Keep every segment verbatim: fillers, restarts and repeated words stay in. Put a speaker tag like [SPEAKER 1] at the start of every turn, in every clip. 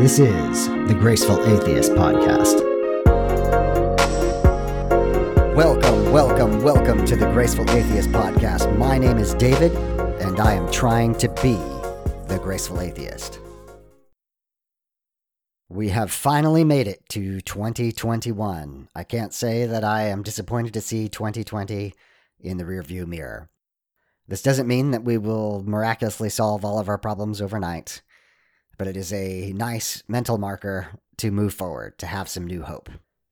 [SPEAKER 1] This is the Graceful Atheist Podcast. Welcome, welcome, welcome to the Graceful Atheist Podcast. My name is David, and I am trying to be the Graceful Atheist. We have finally made it to twenty twenty-one. I can't say that I am disappointed to see twenty twenty in the rearview mirror. This doesn't mean that we will miraculously solve all of our problems overnight, but it is a nice mental marker to move forward, to have some new hope.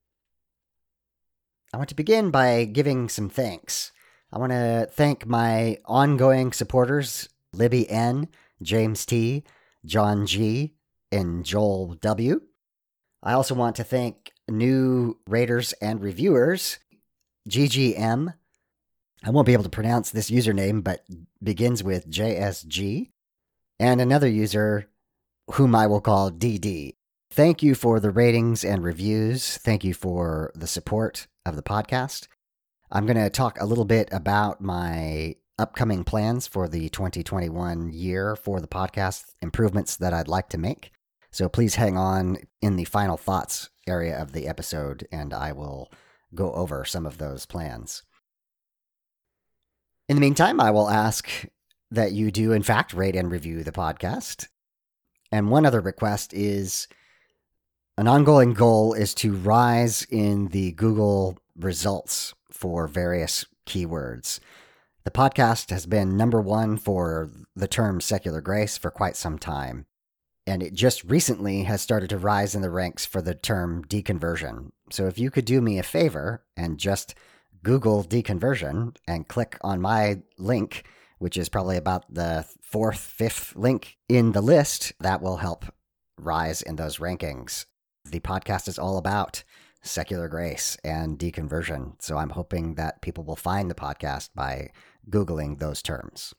[SPEAKER 1] I want to begin by giving some thanks. I want to thank my ongoing supporters, Libby N., James T., John G., and Joel W. I also want to thank new raters and reviewers, G G M. I won't be able to pronounce this username, but begins with J S G, and another user whom I will call D D. Thank you for the ratings and reviews. Thank you for the support of the podcast. I'm going to talk a little bit about my upcoming plans for the twenty twenty-one year for the podcast, improvements that I'd like to make. So please hang on in the final thoughts area of the episode, and I will go over some of those plans. In the meantime, I will ask that you do, in fact, rate and review the podcast. And one other request is, an ongoing goal is to rise in the Google results for various keywords. The podcast has been number one for the term secular grace for quite some time, and it just recently has started to rise in the ranks for the term deconversion. So if you could do me a favor and just Google deconversion and click on my link, which is probably about the fourth, fifth link in the list, that will help rise in those rankings. The podcast is all about secular grace and deconversion, so I'm hoping that people will find the podcast by Googling those terms.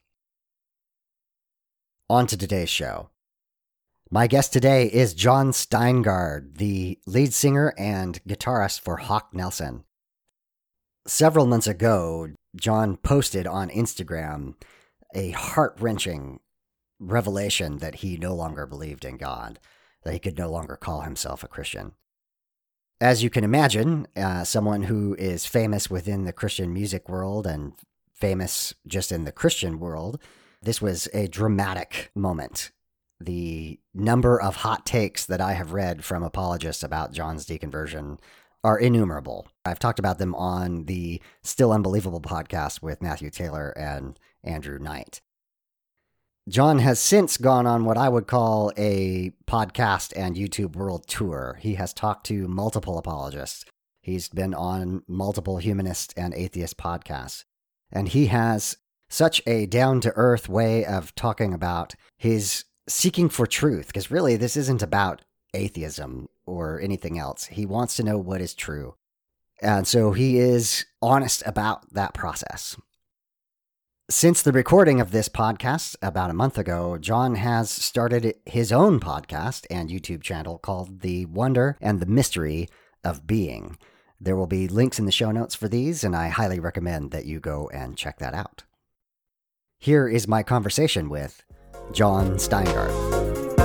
[SPEAKER 1] On to today's show. My guest today is Jon Steingard, the lead singer and guitarist for Hawk Nelson. Several months ago, Jon posted on Instagram a heart-wrenching revelation that he no longer believed in God, that he could no longer call himself a Christian. As you can imagine, uh, someone who is famous within the Christian music world and famous just in the Christian world, this was a dramatic moment. The number of hot takes that I have read from apologists about Jon's deconversion are innumerable. I've talked about them on the Still Unbelievable podcast with Matthew Taylor and Andrew Knight. Jon has since gone on what I would call a podcast and YouTube world tour. He has talked to multiple apologists. He's been on multiple humanist and atheist podcasts. And he has such a down-to-earth way of talking about his seeking for truth, because really this isn't about atheism or anything else. He wants to know what is true. And so he is honest about that process. Since the recording of this podcast about a month ago, Jon has started his own podcast and YouTube channel called The Wonder and the Mystery of Being. There will be links in the show notes for these, and I highly recommend that you go and check that out. Here is my conversation with Jon Steingard.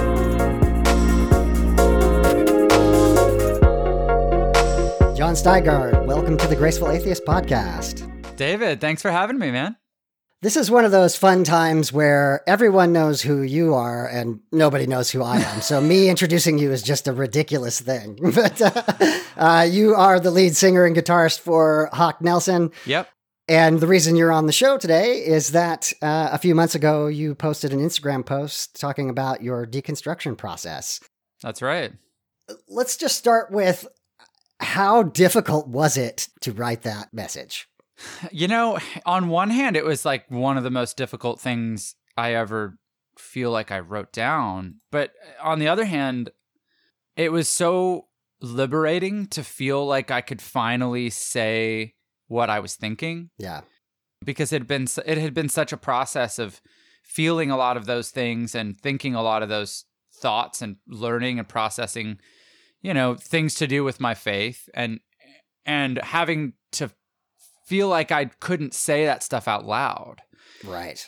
[SPEAKER 1] Jon Steingard, welcome to the Graceful Atheist Podcast.
[SPEAKER 2] David, thanks for having me, man.
[SPEAKER 1] This is one of those fun times where everyone knows who you are and nobody knows who I am. So me introducing you is just a ridiculous thing. But uh, uh, you are the lead singer and guitarist for Hawk Nelson.
[SPEAKER 2] Yep.
[SPEAKER 1] And the reason you're on the show today is that uh, a few months ago, you posted an Instagram post talking about your deconstruction process.
[SPEAKER 2] That's right.
[SPEAKER 1] Let's just start with, how difficult was it to write that message?
[SPEAKER 2] You know, on one hand, it was like one of the most difficult things I ever feel like I wrote down. But on the other hand, it was so liberating to feel like I could finally say what I was thinking.
[SPEAKER 1] Yeah.
[SPEAKER 2] Because it had been, it had been such a process of feeling a lot of those things and thinking a lot of those thoughts and learning and processing, you know, things to do with my faith, and and having to feel like I couldn't say that stuff out loud.
[SPEAKER 1] Right.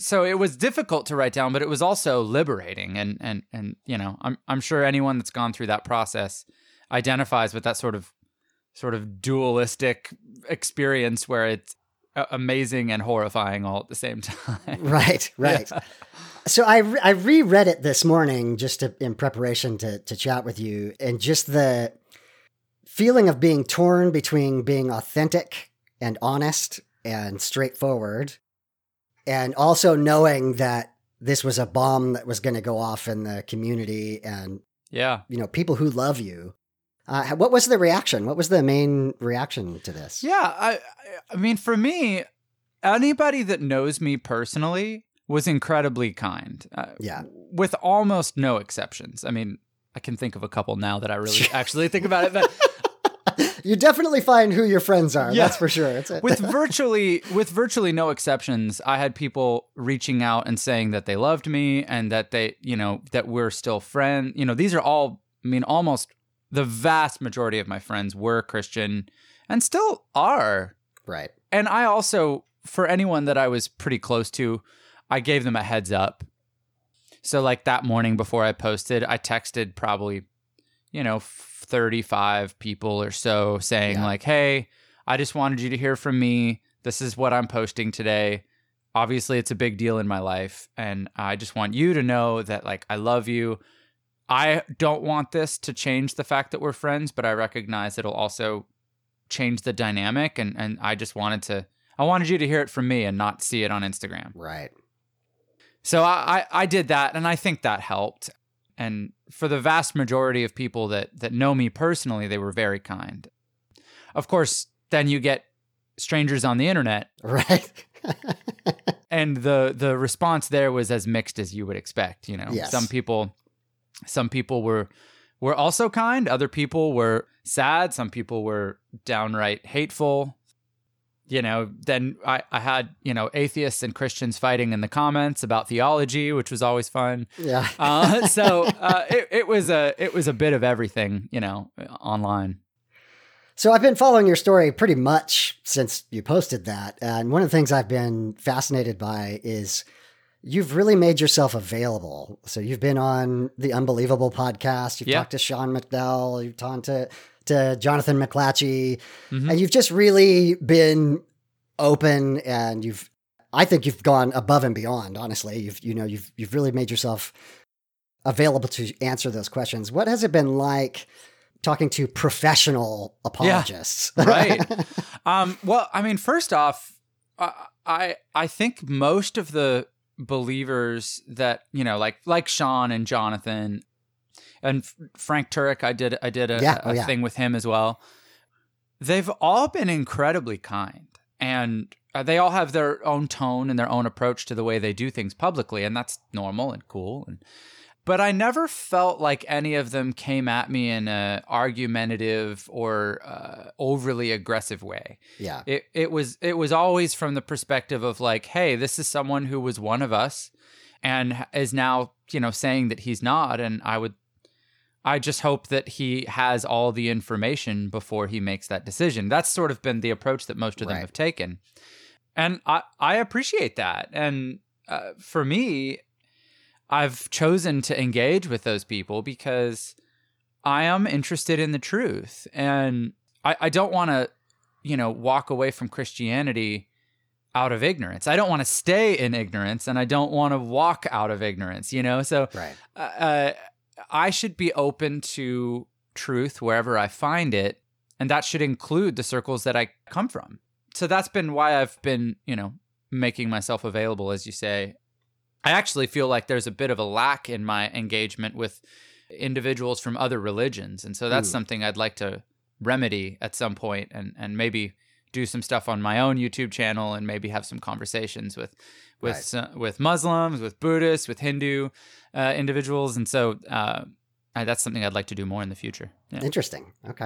[SPEAKER 2] so it was difficult to write down, but it was also liberating. And, and, and, you know, I'm, I'm sure anyone that's gone through that process identifies with that sort of, sort of dualistic experience where it's amazing and horrifying all at the same time.
[SPEAKER 1] Right, right. Yeah. So I, re- I reread it this morning just to, in preparation to, to chat with you, and just the feeling of being torn between being authentic and honest and straightforward, and also knowing that this was a bomb that was going to go off in the community and,
[SPEAKER 2] yeah,
[SPEAKER 1] you know, people who love you. Uh, what was the reaction? What was the main reaction to this?
[SPEAKER 2] Yeah, I, I mean, for me, anybody that knows me personally was incredibly kind. Uh,
[SPEAKER 1] yeah.
[SPEAKER 2] With almost no exceptions. I mean, I can think of a couple now that I really actually think about it, but
[SPEAKER 1] you definitely find who your friends are. Yeah. That's for sure. It's
[SPEAKER 2] with virtually with virtually no exceptions, I had people reaching out and saying that they loved me and that they, you know, that we're still friends. You know, these are all, I mean, almost the vast majority of my friends were Christian and still are.
[SPEAKER 1] Right.
[SPEAKER 2] And I also, for anyone that I was pretty close to, I gave them a heads up. So like that morning before I posted, I texted probably, you know, thirty-five people or so saying yeah. like, hey, I just wanted you to hear from me. This is what I'm posting today. Obviously, it's a big deal in my life. And I just want you to know that, like, I love you. I don't want this to change the fact that we're friends, but I recognize it'll also change the dynamic. And, and I just wanted to, I wanted you to hear it from me and not see it on Instagram.
[SPEAKER 1] Right.
[SPEAKER 2] So I, I, I did that, and I think that helped. And for the vast majority of people that, that know me personally, they were very kind. Of course, then you get strangers on the internet.
[SPEAKER 1] Right.
[SPEAKER 2] And the, the response there was as mixed as you would expect. You know,
[SPEAKER 1] yes.
[SPEAKER 2] some people, some people were, were also kind. Other people were sad. Some people were downright hateful. You know, then I, I had, you know, atheists and Christians fighting in the comments about theology, which was always fun.
[SPEAKER 1] Yeah.
[SPEAKER 2] uh, so uh, it, it was a it was a bit of everything, you know, online.
[SPEAKER 1] So I've been following your story pretty much since you posted that. And one of the things I've been fascinated by is you've really made yourself available. So you've been on the Unbelievable podcast. You've
[SPEAKER 2] yeah.
[SPEAKER 1] talked to Sean McDowell. You've talked to... to Jonathan McClatchy,
[SPEAKER 2] mm-hmm.
[SPEAKER 1] and you've just really been open, and you've, I think you've gone above and beyond, honestly. You've, you know, you've, you've really made yourself available to answer those questions. What has it been like talking to professional apologists?
[SPEAKER 2] Yeah, right. um, well, I mean, first off, uh, I, I think most of the believers that, you know, like, like Sean and Jonathan, and Frank Turek, I did I did a,
[SPEAKER 1] yeah.
[SPEAKER 2] a
[SPEAKER 1] oh, yeah.
[SPEAKER 2] thing with him as well. They've all been incredibly kind, and they all have their own tone and their own approach to the way they do things publicly, and that's normal and cool. And, but I never felt like any of them came at me in a argumentative or uh, overly aggressive way.
[SPEAKER 1] Yeah,
[SPEAKER 2] it it was it was always from the perspective of like, hey, this is someone who was one of us, and is now, you know, saying that he's not, and I would. I just hope that he has all the information before he makes that decision. That's sort of been the approach that most of them
[SPEAKER 1] right.
[SPEAKER 2] have taken. And I, I appreciate that. And uh, for me, I've chosen to engage with those people because I am interested in the truth. And I, I don't want to, you know, walk away from Christianity out of ignorance. I don't want to stay in ignorance, and I don't want to walk out of ignorance, you know? So
[SPEAKER 1] right.
[SPEAKER 2] uh, I should be open to truth wherever I find it, and that should include the circles that I come from. So that's been why I've been, you know, making myself available, as you say. I actually feel like there's a bit of a lack in my engagement with individuals from other religions, and so that's Ooh. something I'd like to remedy at some point, and, and maybe do some stuff on my own YouTube channel, and maybe have some conversations with with right. uh, with Muslims, with Buddhists, with Hindu uh, individuals. And so uh, I, that's something I'd like to do more in the future. Yeah.
[SPEAKER 1] Interesting. Okay.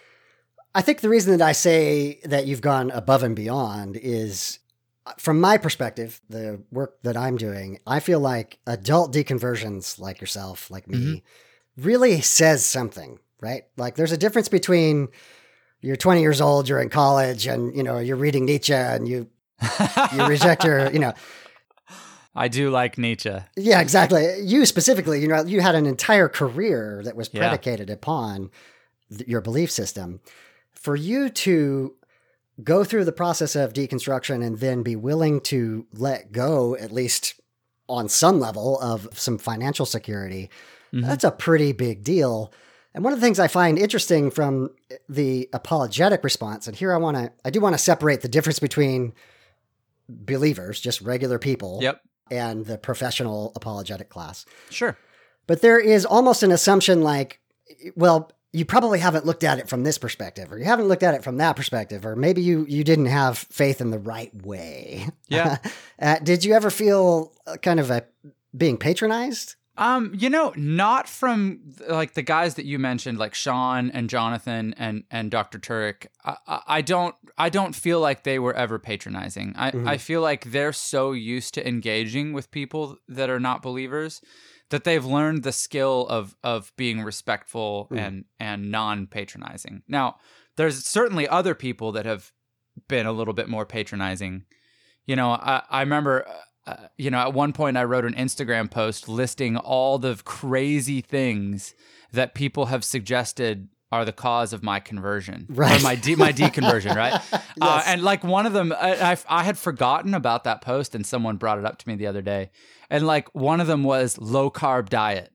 [SPEAKER 1] I think the reason that I say that you've gone above and beyond is, from my perspective, the work that I'm doing, I feel like adult deconversions like yourself, like me, mm-hmm. really says something, right? Like there's a difference between you're twenty years old, you're in college, and, you know, you're reading Nietzsche and you, you reject your, you know,
[SPEAKER 2] I do like Nietzsche.
[SPEAKER 1] Yeah, exactly. You specifically, you know, you had an entire career that was
[SPEAKER 2] Yeah.
[SPEAKER 1] predicated upon th- your belief system. For you to go through the process of deconstruction and then be willing to let go, at least on some level, of some financial security,
[SPEAKER 2] Mhm.
[SPEAKER 1] that's a pretty big deal. And one of the things I find interesting from the apologetic response, and here I want to, I do want to separate the difference between believers, just regular people,
[SPEAKER 2] Yep.
[SPEAKER 1] and the professional apologetic class.
[SPEAKER 2] Sure.
[SPEAKER 1] But there is almost an assumption like, well, you probably haven't looked at it from this perspective, or you haven't looked at it from that perspective, or maybe you, you didn't have faith in the right way.
[SPEAKER 2] Yeah.
[SPEAKER 1] uh, did you ever feel kind of a being patronized?
[SPEAKER 2] Um, you know, not from like the guys that you mentioned, like Sean and Jonathan and and Doctor Turek. I, I, I don't I don't feel like they were ever patronizing. I,
[SPEAKER 1] Mhm.
[SPEAKER 2] I feel like they're so used to engaging with people that are not believers that they've learned the skill of of being respectful
[SPEAKER 1] Mm.
[SPEAKER 2] and and non-patronizing. Now, there's certainly other people that have been a little bit more patronizing. You know, I, I remember. Uh, you know, at one point I wrote an Instagram post listing all the crazy things that people have suggested are the cause of my conversion,
[SPEAKER 1] Right.
[SPEAKER 2] or my de- my deconversion, right? uh,
[SPEAKER 1] Yes.
[SPEAKER 2] and like one of them, I, I, I had forgotten about that post, and someone brought it up to me the other day, and like one of them was low carb diet.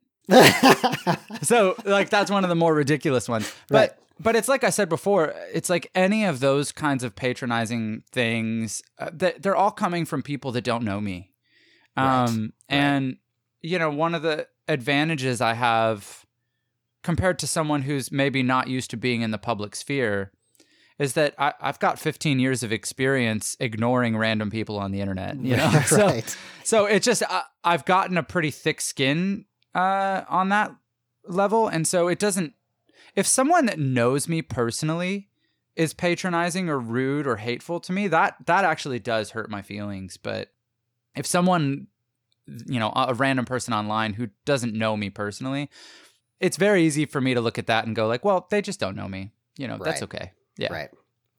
[SPEAKER 2] So like that's one of the more ridiculous ones, but.
[SPEAKER 1] Right.
[SPEAKER 2] But it's like I said before, it's like any of those kinds of patronizing things, uh, that they're all coming from people that don't know me.
[SPEAKER 1] Right,
[SPEAKER 2] Um,
[SPEAKER 1] right.
[SPEAKER 2] And, you know, one of the advantages I have compared to someone who's maybe not used to being in the public sphere is that I, I've got fifteen years of experience ignoring random people on the internet, you know? So,
[SPEAKER 1] Right.
[SPEAKER 2] so it's just, I, I've gotten a pretty thick skin uh, on that level. And so it doesn't, if someone that knows me personally is patronizing or rude or hateful to me, that that actually does hurt my feelings. But if someone, you know, a random person online who doesn't know me personally, it's very easy for me to look at that and go like, well, they just don't know me. You know, that's
[SPEAKER 1] Right.
[SPEAKER 2] okay. Yeah.
[SPEAKER 1] Right.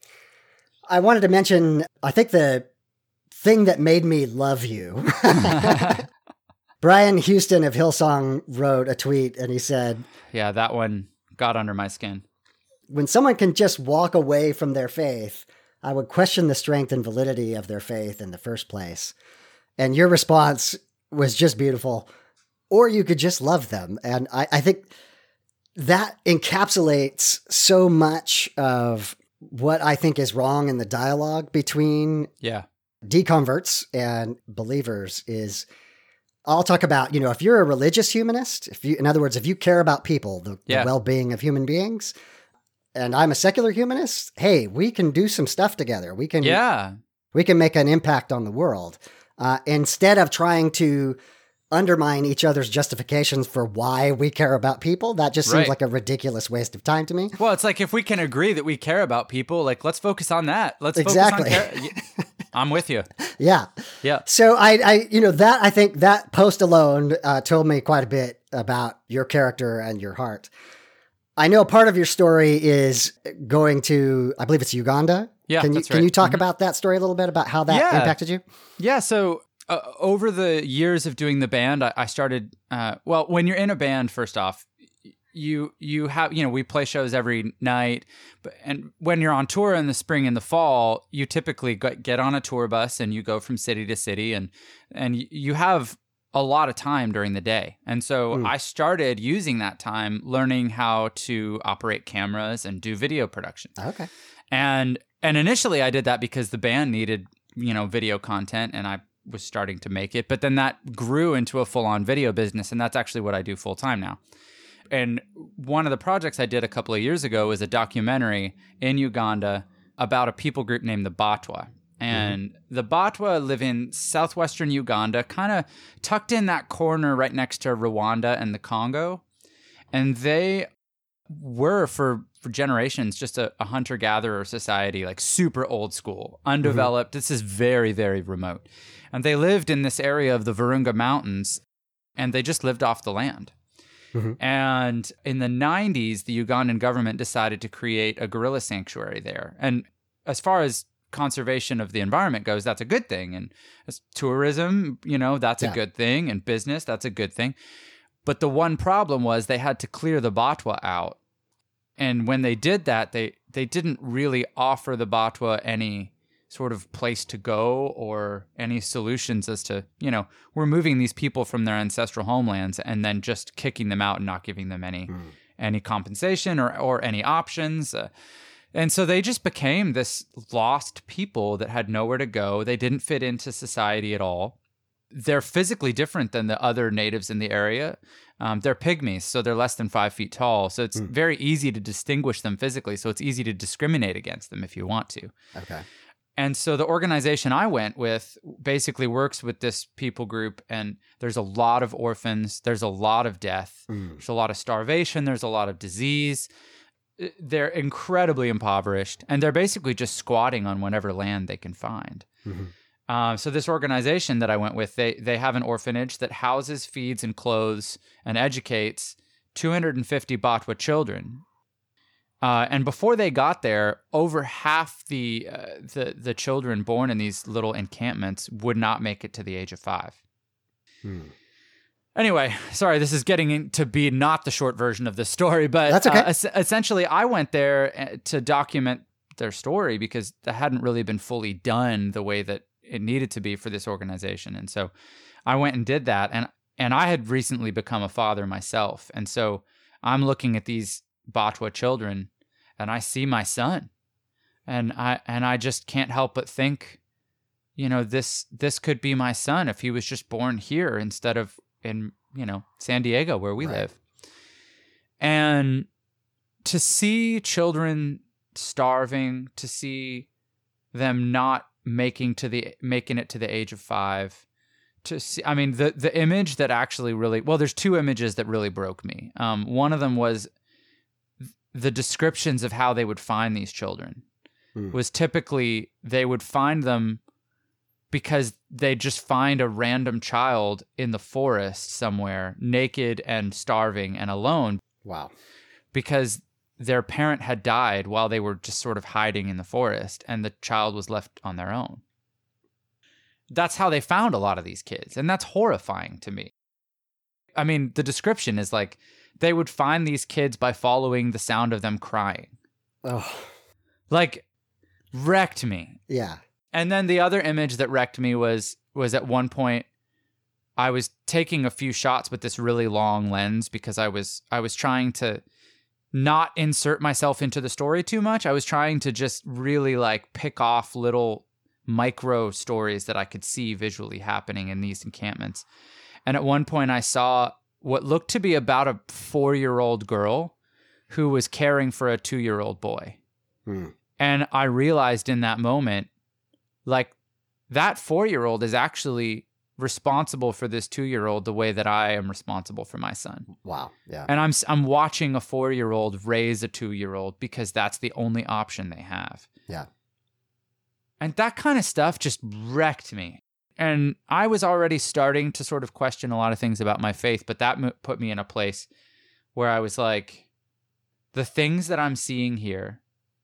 [SPEAKER 1] I wanted to mention, I think the thing that made me love you, Brian Houston of Hillsong wrote a tweet and he said,
[SPEAKER 2] Yeah, that one got under my skin.
[SPEAKER 1] when someone can just walk away from their faith, I would question the strength and validity of their faith in the first place. And your response was just beautiful. Or you could just love them. And I, I think that encapsulates so much of what I think is wrong in the dialogue between
[SPEAKER 2] Yeah.
[SPEAKER 1] deconverts and believers is, I'll talk about, you know, if you're a religious humanist, if you, in other words, if you care about people, the,
[SPEAKER 2] Yeah.
[SPEAKER 1] the well-being of human beings, and I'm a secular humanist, hey, we can do some stuff together. We can,
[SPEAKER 2] Yeah.
[SPEAKER 1] we can make an impact on the world. Uh, instead of trying to undermine each other's justifications for why we care about people, that just seems
[SPEAKER 2] Right.
[SPEAKER 1] like a ridiculous waste of time to me.
[SPEAKER 2] Well, it's like if we can agree that we care about people, like let's focus on that. Let's
[SPEAKER 1] Exactly.
[SPEAKER 2] focus on care. I'm with you.
[SPEAKER 1] Yeah.
[SPEAKER 2] Yeah.
[SPEAKER 1] So I, I, you know, that I think that post alone uh, told me quite a bit about your character and your heart. I know part of your story is going to, I believe it's Uganda.
[SPEAKER 2] Yeah,
[SPEAKER 1] Can you,
[SPEAKER 2] that's
[SPEAKER 1] can
[SPEAKER 2] right.
[SPEAKER 1] you talk
[SPEAKER 2] Mhm.
[SPEAKER 1] about that story a little bit, about how that
[SPEAKER 2] Yeah.
[SPEAKER 1] impacted you?
[SPEAKER 2] Yeah, so uh, over the years of doing the band, I, I started. Uh, well, when you're in a band, first off, you you have you know we play shows every night, but and when you're on tour in the spring and the fall, you typically get get on a tour bus and you go from city to city, and and y- you have a lot of time during the day. And so
[SPEAKER 1] Mm.
[SPEAKER 2] I started using that time learning how to operate cameras and do video production.
[SPEAKER 1] Okay.
[SPEAKER 2] And and initially I did that because the band needed, you know, video content and I was starting to make it. But then that grew into a full-on video business, and that's actually what I do full-time now. And one of the projects I did a couple of years ago was a documentary in Uganda about a people group named the Batwa. And mm-hmm. the Batwa live in southwestern Uganda, kind of tucked in that corner right next to Rwanda and the Congo. And they were for for generations just a, a hunter-gatherer society, like super old school, undeveloped. Mm-hmm. This is very, very remote. And they lived in this area of the Virunga Mountains, and they just lived off the land. Mm-hmm. And in the nineties, the Ugandan government decided to create a gorilla sanctuary there. And as far as conservation of the environment goes, that's a good thing. And as tourism, you know, that's
[SPEAKER 1] Yeah.
[SPEAKER 2] a good thing. And business, that's a good thing. But the one problem was they had to clear the Batwa out. And when they did that, they, they didn't really offer the Batwa any sort of place to go or any solutions as to, you know, we're moving these people from their ancestral homelands and then just kicking them out and not giving them any mm. any compensation or, or any options. Uh, and so they just became this lost people that had nowhere to go. They didn't fit into society at all. They're physically different than the other natives in the area. Um, they're pygmies, so they're less than five feet tall. So it's mm. very easy to distinguish them physically. So it's easy to discriminate against them if you want to.
[SPEAKER 1] Okay.
[SPEAKER 2] And so the organization I went with basically works with this people group, and there's a lot of orphans, there's a lot of death, mm. there's a lot of starvation, there's a lot of disease. They're incredibly impoverished, and they're basically just squatting on whatever land they can find. Mm-hmm. Uh, so this organization that I went with, they they have an orphanage that houses, feeds, and clothes and educates two hundred fifty Batwa children. Uh, and before they got there, over half the, uh, the the children born in these little encampments would not make it to the age of five. Hmm. Anyway, sorry, this is getting in to be not the short version of this story, but
[SPEAKER 1] that's okay.
[SPEAKER 2] Uh, es- essentially, I went there to document their story because that hadn't really been fully done the way that it needed to be for this organization. And so I went and did that. And, and I had recently become a father myself. And so I'm looking at these Batwa children and I see my son, and I and I just can't help but think, you know, this this could be my son if he was just born here instead of in, you know, San Diego where we right. live. And to see children starving, to see them not making to the making it to the age of five, to see, I mean, the the image that actually really, well, there's two images that really broke me. Um, one of them was the descriptions of how they would find these children. Hmm. Was typically they would find them because they just find a random child in the forest somewhere, naked and starving and alone.
[SPEAKER 1] Wow.
[SPEAKER 2] Because their parent had died while they were just sort of hiding in the forest, and the child was left on their own. That's how they found a lot of these kids, and that's horrifying to me. I mean, the description is like, they would find these kids by following the sound of them crying.
[SPEAKER 1] Oh.
[SPEAKER 2] Like, wrecked me.
[SPEAKER 1] Yeah.
[SPEAKER 2] And then the other image that wrecked me was was at one point I was taking a few shots with this really long lens because I was I was trying to not insert myself into the story too much. I was trying to just really like pick off little micro stories that I could see visually happening in these encampments. And at one point I saw what looked to be about a four-year-old girl who was caring for a two-year-old boy. Hmm. And I realized in that moment, like, that four-year-old is actually responsible for this two-year-old the way that I am responsible for my son.
[SPEAKER 1] Wow, yeah.
[SPEAKER 2] And I'm I'm watching a four-year-old raise a two-year-old because that's the only option they have.
[SPEAKER 1] Yeah.
[SPEAKER 2] And that kind of stuff just wrecked me. And I was already starting to sort of question a lot of things about my faith, but that m- put me in a place where I was like, the things that I'm seeing here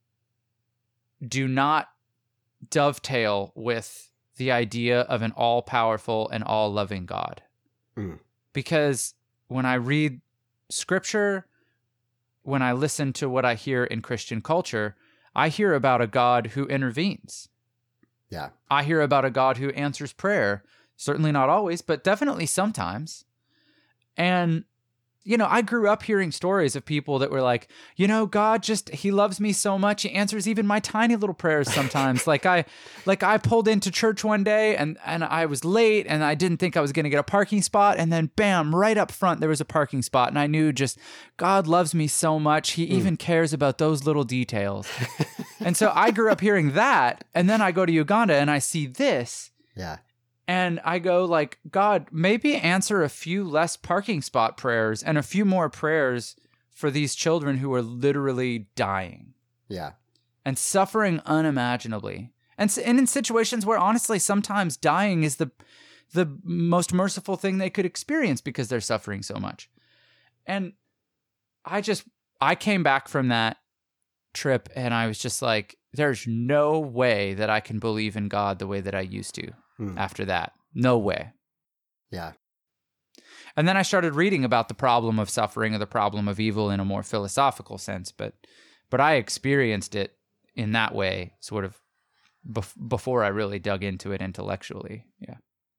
[SPEAKER 2] do not dovetail with the idea of an all-powerful and all-loving God. Mm. Because when I read scripture, when I listen to what I hear in Christian culture, I hear about a God who intervenes.
[SPEAKER 1] Yeah.
[SPEAKER 2] I hear about a God who answers prayer. Certainly not always, but definitely sometimes. And, you know, I grew up hearing stories of people that were like, you know, God just, he loves me so much. He answers even my tiny little prayers sometimes. like I, like I pulled into church one day and, and I was late and I didn't think I was going to get a parking spot. And then bam, right up front, there was a parking spot. And I knew just God loves me so much. He mm. even cares about those little details. And so I grew up hearing that. And then I go to Uganda and I see this.
[SPEAKER 1] Yeah.
[SPEAKER 2] And I go like, God, maybe answer a few less parking spot prayers and a few more prayers for these children who are literally dying.
[SPEAKER 1] Yeah.
[SPEAKER 2] And suffering unimaginably. And, and in situations where honestly, sometimes dying is the the most merciful thing they could experience because they're suffering so much. And I just, I came back from that trip and I was just like, there's no way that I can believe in God the way that I used to
[SPEAKER 1] Hmm.
[SPEAKER 2] after that. No way.
[SPEAKER 1] Yeah.
[SPEAKER 2] And then I started reading about the problem of suffering or the problem of evil in a more philosophical sense, but but I experienced it in that way sort of bef- before I really dug into it intellectually. Yeah.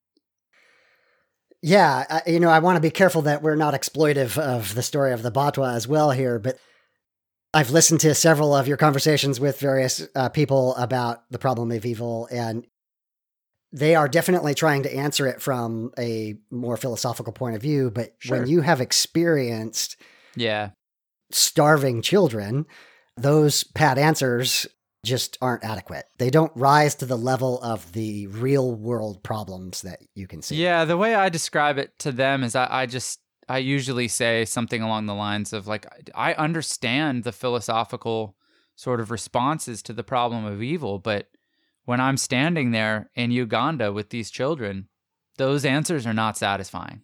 [SPEAKER 1] Yeah, I, you know, I want to be careful that we're not exploitive of the story of the Batwa as well here, but I've listened to several of your conversations with various uh, people about the problem of evil, and they are definitely trying to answer it from a more philosophical point of view. But
[SPEAKER 2] Sure.
[SPEAKER 1] when you have experienced
[SPEAKER 2] Yeah.
[SPEAKER 1] starving children, those pat answers just aren't adequate. They don't rise to the level of the real world problems that you can see.
[SPEAKER 2] Yeah, the way I describe it to them is I, I just, I usually say something along the lines of like, I understand the philosophical sort of responses to the problem of evil, but when I'm standing there in Uganda with these children, those answers are not satisfying.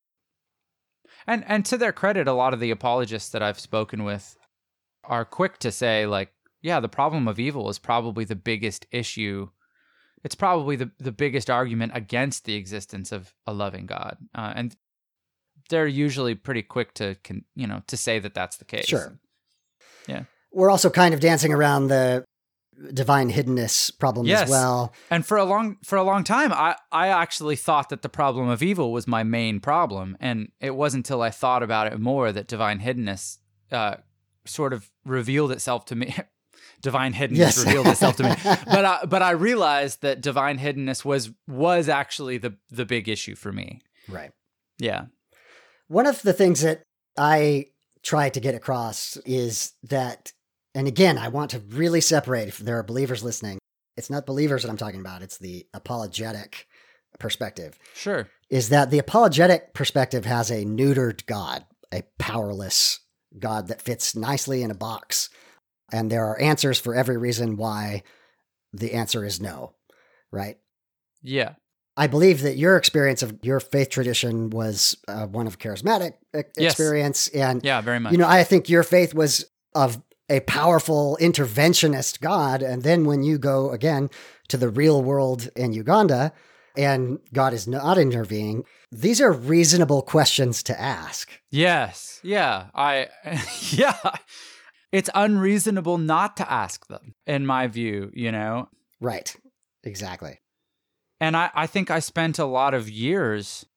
[SPEAKER 2] And and to their credit, a lot of the apologists that I've spoken with are quick to say, like, yeah, the problem of evil is probably the biggest issue. It's probably the, the biggest argument against the existence of a loving God. Uh, and they're usually pretty quick to, con, you know, to say that that's the case.
[SPEAKER 1] Sure.
[SPEAKER 2] Yeah.
[SPEAKER 1] We're also kind of dancing around the divine hiddenness problem
[SPEAKER 2] Yes.
[SPEAKER 1] as well.
[SPEAKER 2] And for a long for a long time, I, I actually thought that the problem of evil was my main problem. And it wasn't until I thought about it more that divine hiddenness uh, sort of revealed itself to me. Divine hiddenness
[SPEAKER 1] Yes.
[SPEAKER 2] revealed itself to me. But I, but I realized that divine hiddenness was was actually the the big issue for me.
[SPEAKER 1] Right.
[SPEAKER 2] Yeah.
[SPEAKER 1] One of the things that I try to get across is that, and again, I want to really separate if there are believers listening. It's not believers that I'm talking about. It's the apologetic perspective.
[SPEAKER 2] Sure.
[SPEAKER 1] Is that the apologetic perspective has a neutered God, a powerless God that fits nicely in a box. And there are answers for every reason why the answer is no, right?
[SPEAKER 2] Yeah.
[SPEAKER 1] I believe that your experience of your faith tradition was uh, one of charismatic e-
[SPEAKER 2] Yes.
[SPEAKER 1] experience. And,
[SPEAKER 2] Yeah, very much.
[SPEAKER 1] you know, I think your faith was of a powerful interventionist God. And then when you go again to the real world in Uganda and God is not intervening, these are reasonable questions to ask.
[SPEAKER 2] Yes. Yeah. I yeah. It's unreasonable not to ask them, in my view, you know?
[SPEAKER 1] Right. Exactly.
[SPEAKER 2] And I, I think I spent a lot of years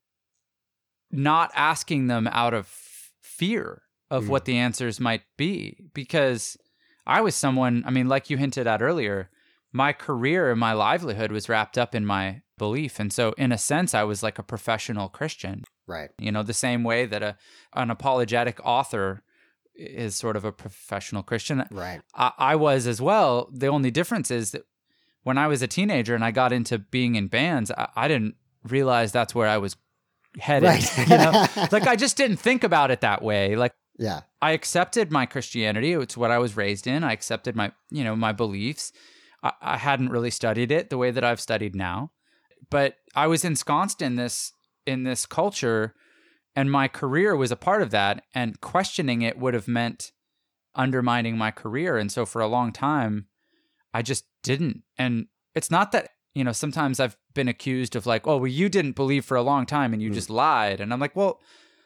[SPEAKER 2] not asking them out of fear of
[SPEAKER 1] Mm.
[SPEAKER 2] what the answers might be, because I was someone, I mean, like you hinted at earlier, my career and my livelihood was wrapped up in my belief. And so in a sense, I was like a professional Christian,
[SPEAKER 1] Right.
[SPEAKER 2] you know, the same way that a an apologetic author is sort of a professional Christian.
[SPEAKER 1] Right.
[SPEAKER 2] I, I was as well. The only difference is that when I was a teenager and I got into being in bands, I, I didn't realize that's where I was headed.
[SPEAKER 1] Right.
[SPEAKER 2] You know, like I just didn't think about it that way. Like
[SPEAKER 1] Yeah.
[SPEAKER 2] I accepted my Christianity. It's what I was raised in. I accepted my, you know, my beliefs. I, I hadn't really studied it the way that I've studied now, but I was ensconced in this in this culture. And my career was a part of that, and questioning it would have meant undermining my career. And so for a long time, I just didn't. And it's not that, you know, sometimes I've been accused of like, oh, well, you didn't believe for a long time and you
[SPEAKER 1] Mm.
[SPEAKER 2] just lied. And I'm like, well,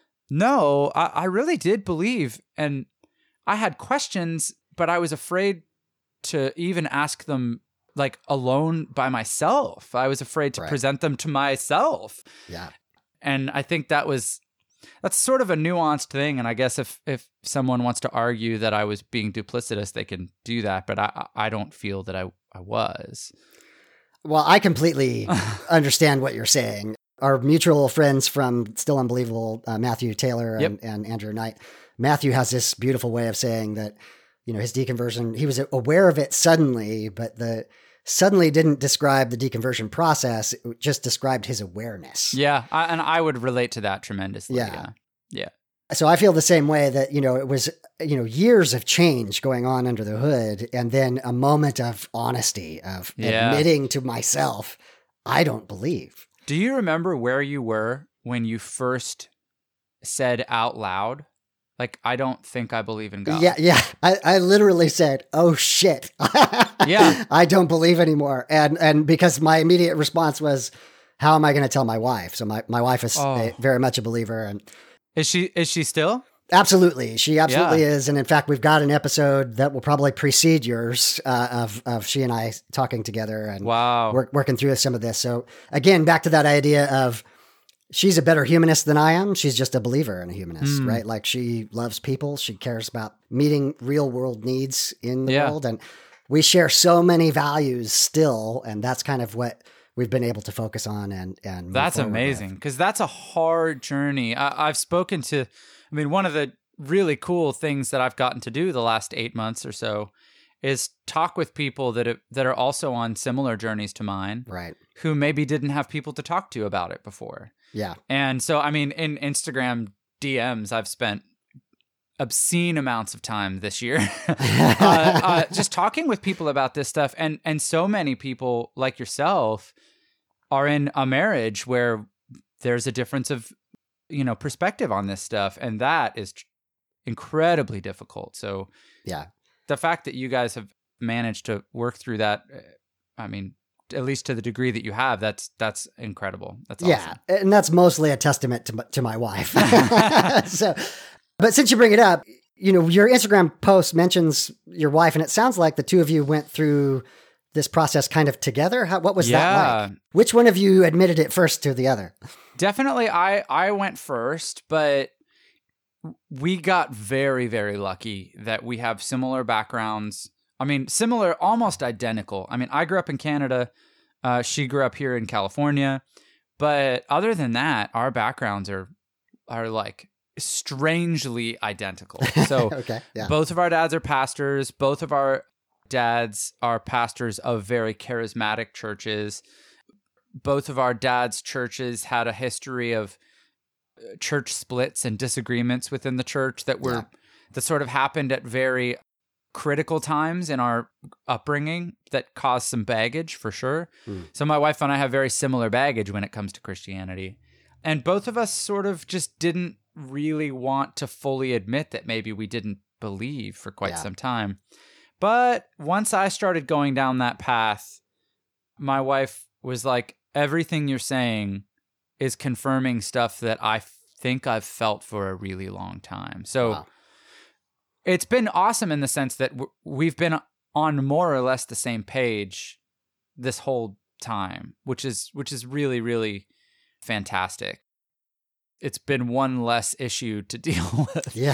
[SPEAKER 2] no, I, I really did believe. And I had questions, but I was afraid to even ask them like alone by myself. I was afraid to
[SPEAKER 1] Right.
[SPEAKER 2] present them to myself.
[SPEAKER 1] Yeah.
[SPEAKER 2] And I think that was that's sort of a nuanced thing. And I guess if if someone wants to argue that I was being duplicitous, they can do that. But I I don't feel that I, I was.
[SPEAKER 1] Well, I completely understand what you're saying. Our mutual friends from Still Unbelievable, uh, Matthew Taylor and,
[SPEAKER 2] Yep.
[SPEAKER 1] and Andrew Knight. Matthew has this beautiful way of saying that, you know, his deconversion, he was aware of it suddenly, but the suddenly didn't describe the deconversion process. It just described his awareness.
[SPEAKER 2] Yeah. I, and I would relate to that tremendously.
[SPEAKER 1] Yeah.
[SPEAKER 2] Yeah. Yeah.
[SPEAKER 1] So I feel the same way that, you know, it was, you know, years of change going on under the hood and then a moment of honesty, of
[SPEAKER 2] Yeah.
[SPEAKER 1] admitting to myself, I don't believe.
[SPEAKER 2] Do you remember where you were when you first said out loud, Like, I don't think I believe in God.
[SPEAKER 1] Yeah, yeah. I, I literally said, "Oh shit."
[SPEAKER 2] Yeah.
[SPEAKER 1] I don't believe anymore. And and because my immediate response was, how am I going to tell my wife? So my, my wife is
[SPEAKER 2] Oh.
[SPEAKER 1] a, very much a believer, and
[SPEAKER 2] Is she is she still?
[SPEAKER 1] absolutely, she absolutely
[SPEAKER 2] Yeah.
[SPEAKER 1] is. And in fact, we've got an episode that will probably precede yours uh, of of she and I talking together and
[SPEAKER 2] Wow.
[SPEAKER 1] work, working through some of this. So again, back to that idea of she's a better humanist than I am. She's just a believer and a humanist,
[SPEAKER 2] Mm.
[SPEAKER 1] right? Like she loves people. She cares about meeting real world needs in the
[SPEAKER 2] Yeah.
[SPEAKER 1] world. And we share so many values still. And that's kind of what we've been able to focus on and, and move
[SPEAKER 2] That's
[SPEAKER 1] forward with.
[SPEAKER 2] amazing, because that's a hard journey. I, I've spoken to, I mean, one of the really cool things that I've gotten to do the last eight months or so is talk with people that have, that are also on similar journeys to mine,
[SPEAKER 1] Right.
[SPEAKER 2] who maybe didn't have people to talk to about it before.
[SPEAKER 1] Yeah.
[SPEAKER 2] And so, I mean, in Instagram D Ms, I've spent obscene amounts of time this year uh, uh, just talking with people about this stuff. And, and so many people like yourself are in a marriage where there's a difference of, you know, perspective on this stuff. And that is tr- incredibly difficult. So
[SPEAKER 1] Yeah.
[SPEAKER 2] the fact that you guys have managed to work through that, uh, I mean, at least to the degree that you have, that's that's incredible. That's
[SPEAKER 1] Yeah.
[SPEAKER 2] awesome.
[SPEAKER 1] And that's mostly a testament to my, to my wife. So, but since you bring it up, you know, your Instagram post mentions your wife, and it sounds like the two of you went through this process kind of together. How, what was that
[SPEAKER 2] Yeah.
[SPEAKER 1] like? Which one of you admitted it first to the other?
[SPEAKER 2] Definitely, I I went first, but we got very, very lucky that we have similar backgrounds. I mean, similar, almost identical. I mean, I grew up in Canada. Uh, she grew up here in California. But other than that, our backgrounds are are like strangely identical. So
[SPEAKER 1] Okay. Yeah.
[SPEAKER 2] both of our dads are pastors. Both of our dads are pastors of very charismatic churches. Both of our dads' churches had a history of church splits and disagreements within the church that were
[SPEAKER 1] Yeah.
[SPEAKER 2] that sort of happened at very critical times in our upbringing that caused some baggage for sure.
[SPEAKER 1] Hmm.
[SPEAKER 2] So my wife and I have very similar baggage when it comes to Christianity. And both of us sort of just didn't really want to fully admit that maybe we didn't believe for quite
[SPEAKER 1] Yeah.
[SPEAKER 2] some time. But once I started going down that path, my wife was like, everything you're saying is confirming stuff that I think I've felt for a really long time. So
[SPEAKER 1] Wow.
[SPEAKER 2] it's been awesome in the sense that w- we've been on more or less the same page this whole time, which is which is really, really fantastic. It's been one less issue to deal with.
[SPEAKER 1] Yeah.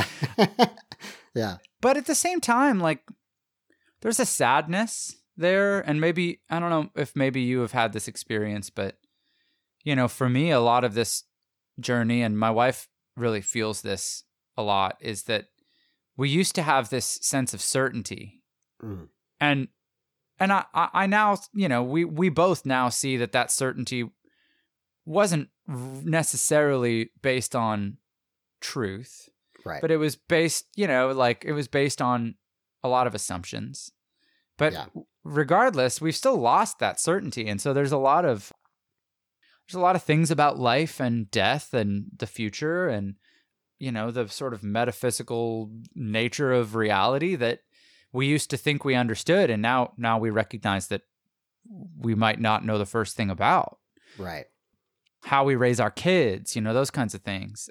[SPEAKER 1] Yeah.
[SPEAKER 2] But at the same time, like, there's a sadness there. And maybe, I don't know if maybe you have had this experience, but, you know, for me, a lot of this journey, and my wife really feels this a lot, is that we used to have this sense of certainty.
[SPEAKER 1] Mm.
[SPEAKER 2] And and I, I I now, you know, we, we both now see that that certainty wasn't necessarily based on truth,
[SPEAKER 1] Right.
[SPEAKER 2] but it was based, you know, like it was based on a lot of assumptions. But
[SPEAKER 1] Yeah.
[SPEAKER 2] regardless, we've still lost that certainty. And so there's a lot of there's a lot of things about life and death and the future and, you know, the sort of metaphysical nature of reality that we used to think we understood, and now now we recognize that we might not know the first thing about.
[SPEAKER 1] Right.
[SPEAKER 2] How we raise our kids, you know, those kinds of things.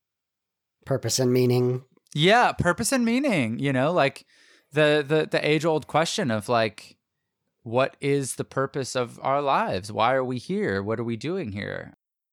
[SPEAKER 1] Purpose and meaning.
[SPEAKER 2] Yeah, purpose and meaning, you know, like the the the age-old question of like, what is the purpose of our lives? Why are we here? What are we doing here?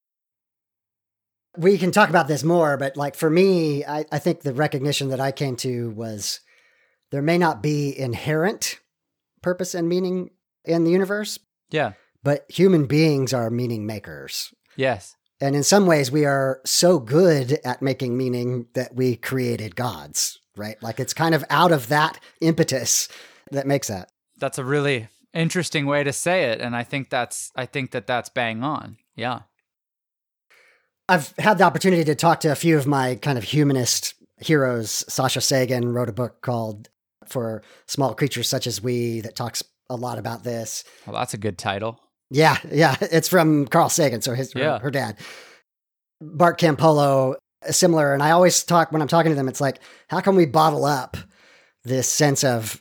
[SPEAKER 1] We can talk about this more, but like for me, I, I think the recognition that I came to was there may not be inherent purpose and meaning in the universe,
[SPEAKER 2] Yeah.
[SPEAKER 1] but human beings are meaning makers.
[SPEAKER 2] Yes.
[SPEAKER 1] And in some ways, we are so good at making meaning that we created gods, right? Like it's kind of out of that impetus that makes that.
[SPEAKER 2] That's a really interesting way to say it, and I think that's I think that that's bang on. Yeah.
[SPEAKER 1] I've had the opportunity to talk to a few of my kind of humanist heroes. Sasha Sagan wrote a book called For Small Creatures Such as We that talks a lot about this.
[SPEAKER 2] Well, that's a good title.
[SPEAKER 1] Yeah, yeah. It's from Carl Sagan, so his her,
[SPEAKER 2] Yeah.
[SPEAKER 1] her dad. Bart Campolo similar. And I always talk, when I'm talking to them, it's like, how can we bottle up this sense of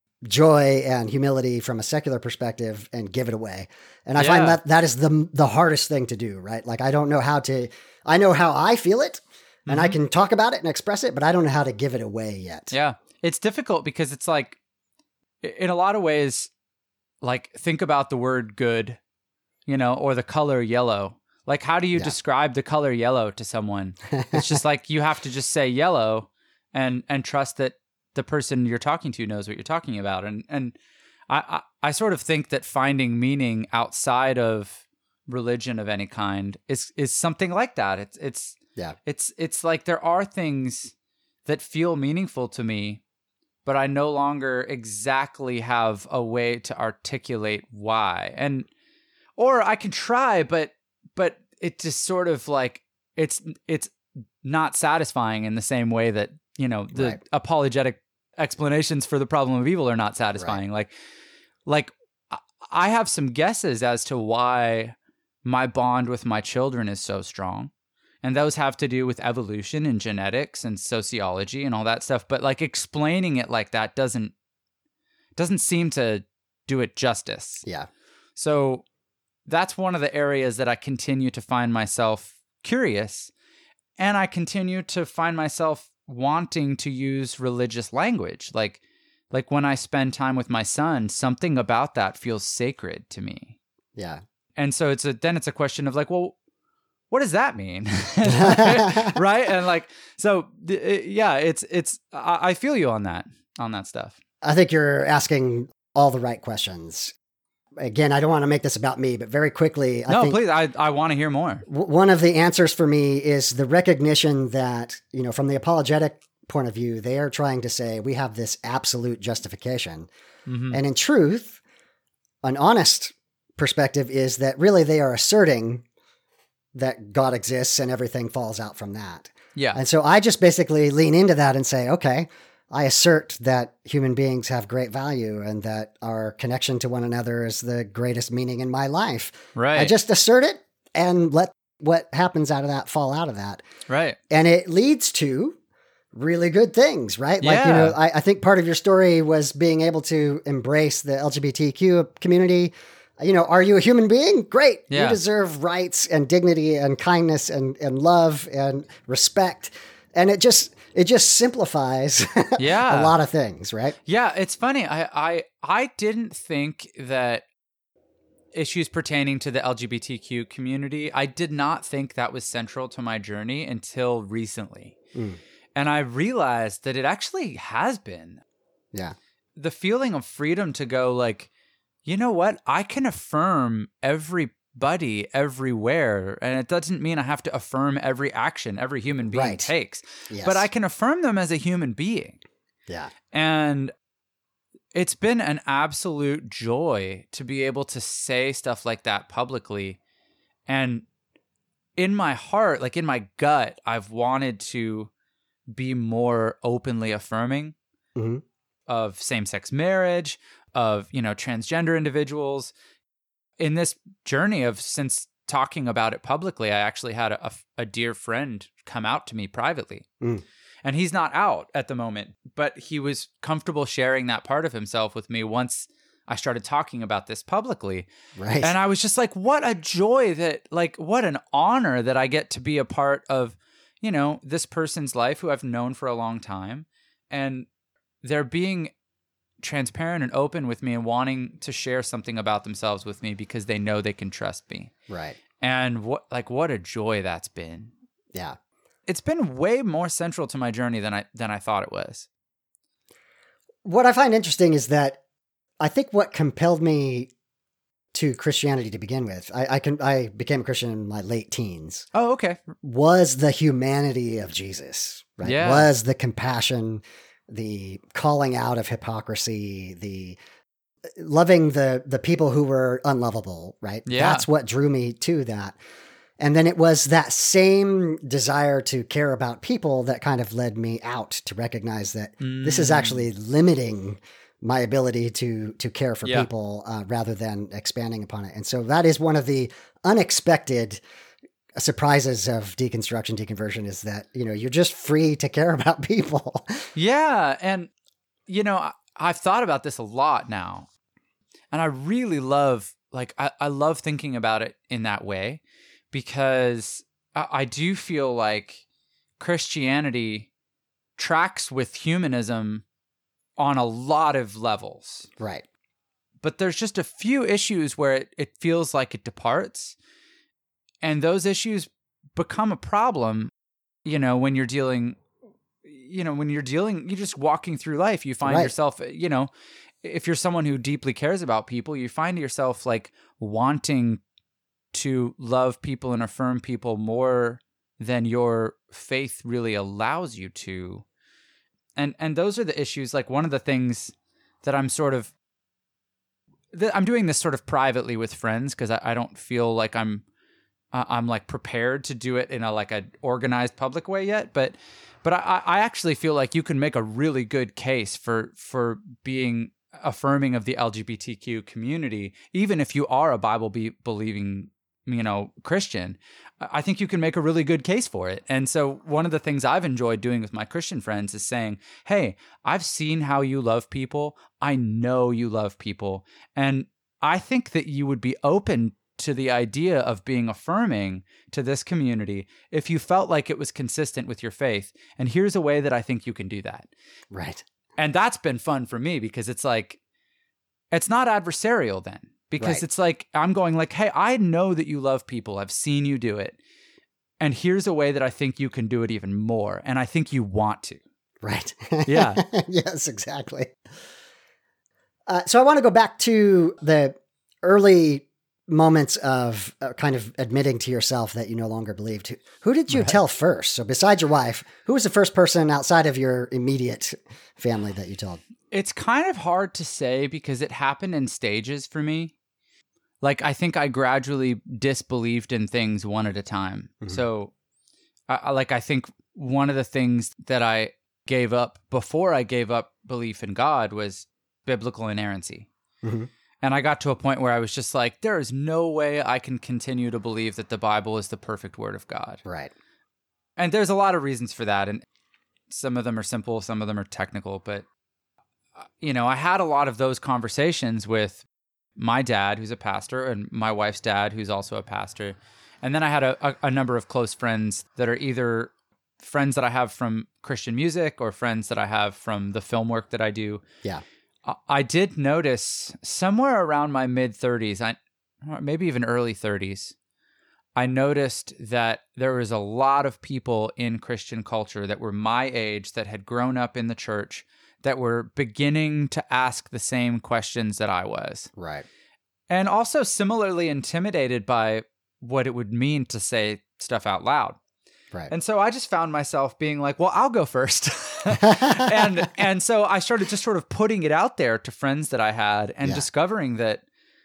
[SPEAKER 1] joy and humility from a secular perspective and give it away? And I
[SPEAKER 2] Yeah.
[SPEAKER 1] find that that is the the hardest thing to do, right? Like, I don't know how to, I know how I feel it and I
[SPEAKER 2] Mhm.
[SPEAKER 1] can talk about it and express it, but I don't know how to give it away yet.
[SPEAKER 2] Yeah. It's difficult because it's like, i- in a lot of ways, like think about the word good, you know, or the color yellow. Like, how do you
[SPEAKER 1] Yeah.
[SPEAKER 2] describe the color yellow to someone? It's just like, you have to just say yellow and, and trust that the person you're talking to knows what you're talking about. And, and I, I, I sort of think that finding meaning outside of religion of any kind is, is something like that. It's, it's,
[SPEAKER 1] Yeah.
[SPEAKER 2] it's, it's like, there are things that feel meaningful to me, but I no longer exactly have a way to articulate why. And, or I can try, but, but it just sort of like, it's, it's not satisfying in the same way that, you know, the
[SPEAKER 1] Right.
[SPEAKER 2] apologetic explanations for the problem of evil are not satisfying. Like, like I- I have some guesses as to why my bond with my children is so strong. And those have to do with evolution and genetics and sociology and all that stuff. But like explaining it like that doesn't doesn't seem to do it justice.
[SPEAKER 1] Yeah.
[SPEAKER 2] So that's one of the areas that I continue to find myself curious. And I continue to find myself wanting to use religious language. Like like when I spend time with my son, something about that feels sacred to me.
[SPEAKER 1] Yeah.
[SPEAKER 2] And so it's a then it's a question of like, well, what does that mean? Right? And like, so it, yeah, it's, it's, I, I feel you on that, on that stuff.
[SPEAKER 1] I think you're asking all the right questions. Again, I don't want to make this about me, but very quickly, I
[SPEAKER 2] No,
[SPEAKER 1] think
[SPEAKER 2] please. I, I want to hear more.
[SPEAKER 1] w- one of the answers for me is the recognition that, you know, from the apologetic point of view, they are trying to say we have this absolute justification.
[SPEAKER 2] Mhm.
[SPEAKER 1] And in truth, an honest perspective is that really they are asserting that God exists and everything falls out from that.
[SPEAKER 2] Yeah.
[SPEAKER 1] And so I just basically lean into that and say, okay, I assert that human beings have great value and that our connection to one another is the greatest meaning in my life.
[SPEAKER 2] Right.
[SPEAKER 1] I just assert it and let what happens out of that fall out of that.
[SPEAKER 2] right.
[SPEAKER 1] And it leads to really good things, right? Like, you
[SPEAKER 2] Yeah.
[SPEAKER 1] know, I, I think part of your story was being able to embrace the L G B T Q community. You know, are you a human being? Great.
[SPEAKER 2] Yeah.
[SPEAKER 1] You deserve rights and dignity and kindness and, and love and respect. And it just, it just simplifies
[SPEAKER 2] Yeah.
[SPEAKER 1] a lot of things, right?
[SPEAKER 2] Yeah. It's funny. I, I, I didn't think that issues pertaining to the L G B T Q community, I did not think that was central to my journey until recently.
[SPEAKER 1] Mm.
[SPEAKER 2] And I realized that it actually has been.
[SPEAKER 1] Yeah.
[SPEAKER 2] The feeling of freedom to go like, you know what? I can affirm everybody everywhere. And it doesn't mean I have to affirm every action every human being
[SPEAKER 1] Right.
[SPEAKER 2] takes.
[SPEAKER 1] Yes.
[SPEAKER 2] But I can affirm them as a human being.
[SPEAKER 1] Yeah.
[SPEAKER 2] And it's been an absolute joy to be able to say stuff like that publicly. And in my heart, like in my gut, I've wanted to be more openly affirming
[SPEAKER 1] hmm
[SPEAKER 2] of same-sex marriage, of, you know, transgender individuals. In this journey of since talking about it publicly, I actually had a, a dear friend come out to me privately.
[SPEAKER 1] Mm.
[SPEAKER 2] And he's not out at the moment, but he was comfortable sharing that part of himself with me once I started talking about this publicly.
[SPEAKER 1] Right.
[SPEAKER 2] And I was just like, what a joy that, like, what an honor that I get to be a part of, you know, this person's life who I've known for a long time. And they're being transparent and open with me and wanting to share something about themselves with me because they know they can trust me.
[SPEAKER 1] right.
[SPEAKER 2] And what, like, what a joy that's been.
[SPEAKER 1] Yeah.
[SPEAKER 2] It's been way more central to my journey than I than I thought it was.
[SPEAKER 1] What I find interesting is that I think what compelled me to Christianity to begin with, I, I can I became a Christian in my late teens,
[SPEAKER 2] Oh, okay.
[SPEAKER 1] was the humanity of Jesus, right?
[SPEAKER 2] Yeah.
[SPEAKER 1] Was the compassion, the calling out of hypocrisy, the loving the the people who were unlovable, right?
[SPEAKER 2] Yeah.
[SPEAKER 1] That's what drew me to that. And then it was that same desire to care about people that kind of led me out to recognize that this is
[SPEAKER 2] Mm.
[SPEAKER 1] actually limiting my ability to to care for
[SPEAKER 2] Yeah.
[SPEAKER 1] people uh, rather than expanding upon it. And so that is one of the unexpected surprises of deconstruction, deconversion is that, you know, you're just free to care about people.
[SPEAKER 2] Yeah. And, you know, I, I've thought about this a lot now. And I really love, like, I, I love thinking about it in that way because I, I do feel like Christianity tracks with humanism on a lot of levels.
[SPEAKER 1] Right.
[SPEAKER 2] But there's just a few issues where it, it feels like it departs. And those issues become a problem, you know, when you're dealing, you know, when you're dealing, you're just walking through life, you find
[SPEAKER 1] Right.
[SPEAKER 2] yourself, you know, if you're someone who deeply cares about people, you find yourself like wanting to love people and affirm people more than your faith really allows you to. And and those are the issues. Like one of the things that I'm sort of, that I'm doing this sort of privately with friends because I, I don't feel like I'm, uh, I'm like prepared to do it in a like a organized public way yet. But but I, I actually feel like you can make a really good case for for being affirming of the L G B T Q community, even if you are a Bible be- believing, you know, Christian. I think you can make a really good case for it. And so one of the things I've enjoyed doing with my Christian friends is saying, hey, I've seen how you love people. I know you love people. And I think that you would be open to the idea of being affirming to this community if you felt like it was consistent with your faith. And here's a way that I think you can do that.
[SPEAKER 1] Right.
[SPEAKER 2] And that's been fun for me because it's like, it's not adversarial then. Because
[SPEAKER 1] Right.
[SPEAKER 2] it's like, I'm going like, hey, I know that you love people. I've seen you do it. And here's a way that I think you can do it even more. And I think you want to.
[SPEAKER 1] Right.
[SPEAKER 2] Yeah.
[SPEAKER 1] Yes, exactly. Uh, so I want to go back to the early moments of uh, kind of admitting to yourself that you no longer believed. Who, who did you
[SPEAKER 2] Right.
[SPEAKER 1] tell first? So besides your wife, who was the first person outside of your immediate family that you told?
[SPEAKER 2] It's kind of hard to say because it happened in stages for me. Like, I think I gradually disbelieved in things one at a time.
[SPEAKER 1] Mhm.
[SPEAKER 2] So, I, I- like, I think one of the things that I gave up before I gave up belief in God was biblical inerrancy.
[SPEAKER 1] Mhm.
[SPEAKER 2] And I got to a point where I was just like, there is no way I can continue to believe that the Bible is the perfect word of God.
[SPEAKER 1] Right.
[SPEAKER 2] And there's a lot of reasons for that. And some of them are simple, some of them are technical. But, uh, you know, I had a lot of those conversations with my dad, who's a pastor, and my wife's dad, who's also a pastor. And then I had a, a, a number of close friends that are either friends that I have from Christian music or friends that I have from the film work that I do.
[SPEAKER 1] Yeah.
[SPEAKER 2] I- I did notice somewhere around my mid thirties, I or maybe even early thirties, I noticed that there was a lot of people in Christian culture that were my age that had grown up in the church that were beginning to ask the same questions that I was.
[SPEAKER 1] Right.
[SPEAKER 2] And also similarly intimidated by what it would mean to say stuff out loud.
[SPEAKER 1] Right.
[SPEAKER 2] And so I just found myself being like, well, I'll go first. and and so I started just sort of putting it out there to friends that I had and
[SPEAKER 1] Yeah.
[SPEAKER 2] discovering that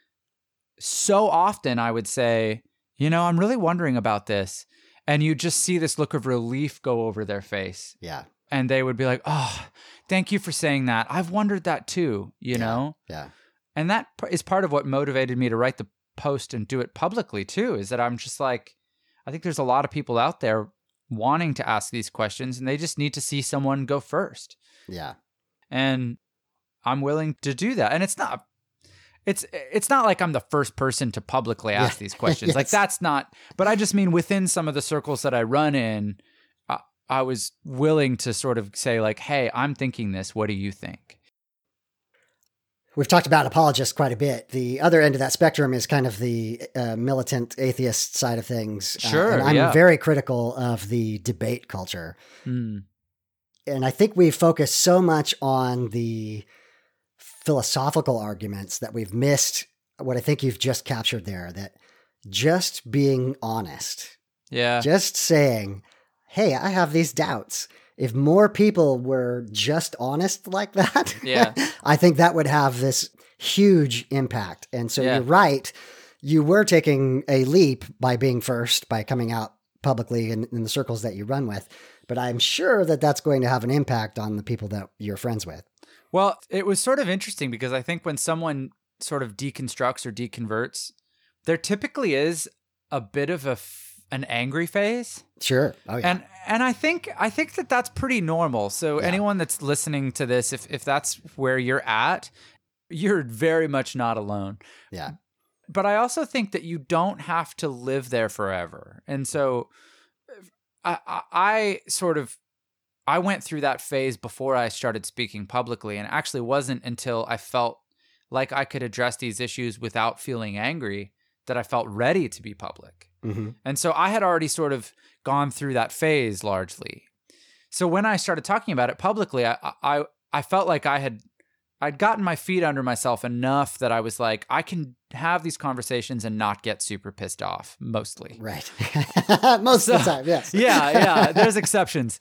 [SPEAKER 2] so often I would say, you know, I'm really wondering about this. And you just see this look of relief go over their face.
[SPEAKER 1] Yeah.
[SPEAKER 2] And they would be like, oh, thank you for saying that. I've wondered that too, you
[SPEAKER 1] Yeah.
[SPEAKER 2] know?
[SPEAKER 1] Yeah.
[SPEAKER 2] And that p- is part of what motivated me to write the post and do it publicly too, is that I'm just like, I think there's a lot of people out there wanting to ask these questions and they just need to see someone go first.
[SPEAKER 1] Yeah.
[SPEAKER 2] And I'm willing to do that. And it's not, it's, it's not like I'm the first person to publicly ask
[SPEAKER 1] Yeah.
[SPEAKER 2] these questions. Like
[SPEAKER 1] Yes.
[SPEAKER 2] that's not, but I just mean within some of the circles that I run in, I, I was willing to sort of say like, hey, I'm thinking this. What do you think?
[SPEAKER 1] We've talked about apologists quite a bit. The other end of that spectrum is kind of the uh, militant atheist side of things. Uh,
[SPEAKER 2] Sure,
[SPEAKER 1] and I'm
[SPEAKER 2] yeah.
[SPEAKER 1] very critical of the debate culture.
[SPEAKER 2] Mm,
[SPEAKER 1] And I think we focus so much on the philosophical arguments that we've missed what I think you've just captured there, that just being honest,
[SPEAKER 2] yeah.
[SPEAKER 1] just saying, hey, I have these doubts. If more people were just honest like that,
[SPEAKER 2] Yeah.
[SPEAKER 1] I think that would have this huge impact. And so
[SPEAKER 2] Yeah.
[SPEAKER 1] you're right. You were taking a leap by being first, by coming out publicly in, in the circles that you run with. But I'm sure that that's going to have an impact on the people that you're friends with.
[SPEAKER 2] Well, it was sort of interesting because I think when someone sort of deconstructs or deconverts, there typically is a bit of a f- an angry phase.
[SPEAKER 1] Sure. Oh yeah.
[SPEAKER 2] And and I think I think that that's pretty normal. So
[SPEAKER 1] Yeah.
[SPEAKER 2] anyone that's listening to this, if if that's where you're at, you're very much not alone.
[SPEAKER 1] Yeah.
[SPEAKER 2] But I also think that you don't have to live there forever. And so I, I, I sort of, I went through that phase before I started speaking publicly, and actually wasn't until I felt like I could address these issues without feeling angry that I felt ready to be public.
[SPEAKER 1] Mm-hmm.
[SPEAKER 2] And so I had already sort of gone through that phase largely. So when I started talking about it publicly, I, I, I felt like I had I'd gotten my feet under myself enough that I was like, I can have these conversations and not get super pissed off, mostly.
[SPEAKER 1] Right. Most
[SPEAKER 2] So-
[SPEAKER 1] of the time, yes.
[SPEAKER 2] Yeah, yeah, there's exceptions.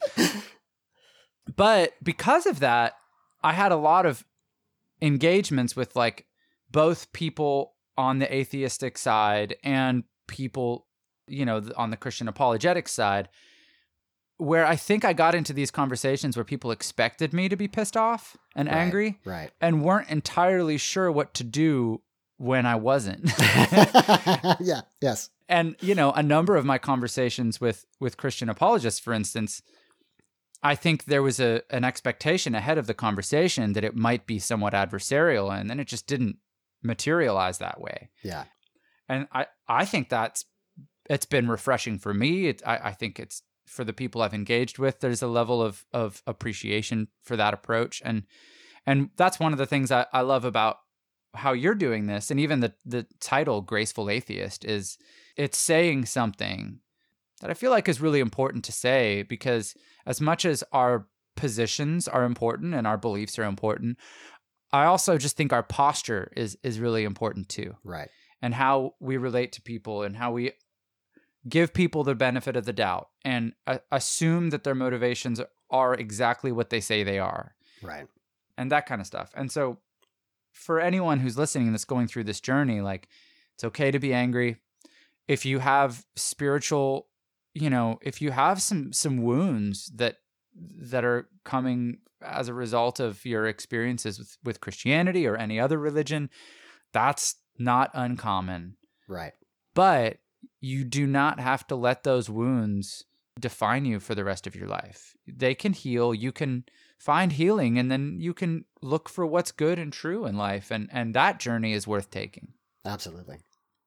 [SPEAKER 2] But because of that, I had a lot of engagements with like both people on the atheistic side and people, you know, on the Christian apologetic side, where I think I got into these conversations where people expected me to be pissed off and
[SPEAKER 1] Right,
[SPEAKER 2] angry
[SPEAKER 1] Right.
[SPEAKER 2] and weren't entirely sure what to do when I wasn't.
[SPEAKER 1] Yeah. Yes.
[SPEAKER 2] And, you know, a number of my conversations with with Christian apologists, for instance, I think there was a an expectation ahead of the conversation that it might be somewhat adversarial, and then it just didn't materialize that way.
[SPEAKER 1] Yeah.
[SPEAKER 2] And I, I think that's it's been refreshing for me. It, I, I think it's for the people I've engaged with. There's a level of of appreciation for that approach, and and that's one of the things I, I love about how you're doing this, and even the the title Graceful Atheist is it's saying something that I feel like is really important to say, because as much as our positions are important and our beliefs are important, I also just think our posture is is really important too,
[SPEAKER 1] Right.
[SPEAKER 2] and how we relate to people and how we give people the benefit of the doubt and uh, assume that their motivations are exactly what they say they are,
[SPEAKER 1] Right.
[SPEAKER 2] and that kind of stuff. And so for anyone who's listening that's going through this journey, like, it's okay to be angry. If you have spiritual, you know, if you have some some wounds that that are coming as a result of your experiences with, with Christianity or any other religion, that's not uncommon.
[SPEAKER 1] Right.
[SPEAKER 2] But you do not have to let those wounds define you for the rest of your life. They can heal. You can find healing, and then you can look for what's good and true in life. And, and that journey is worth taking.
[SPEAKER 1] Absolutely.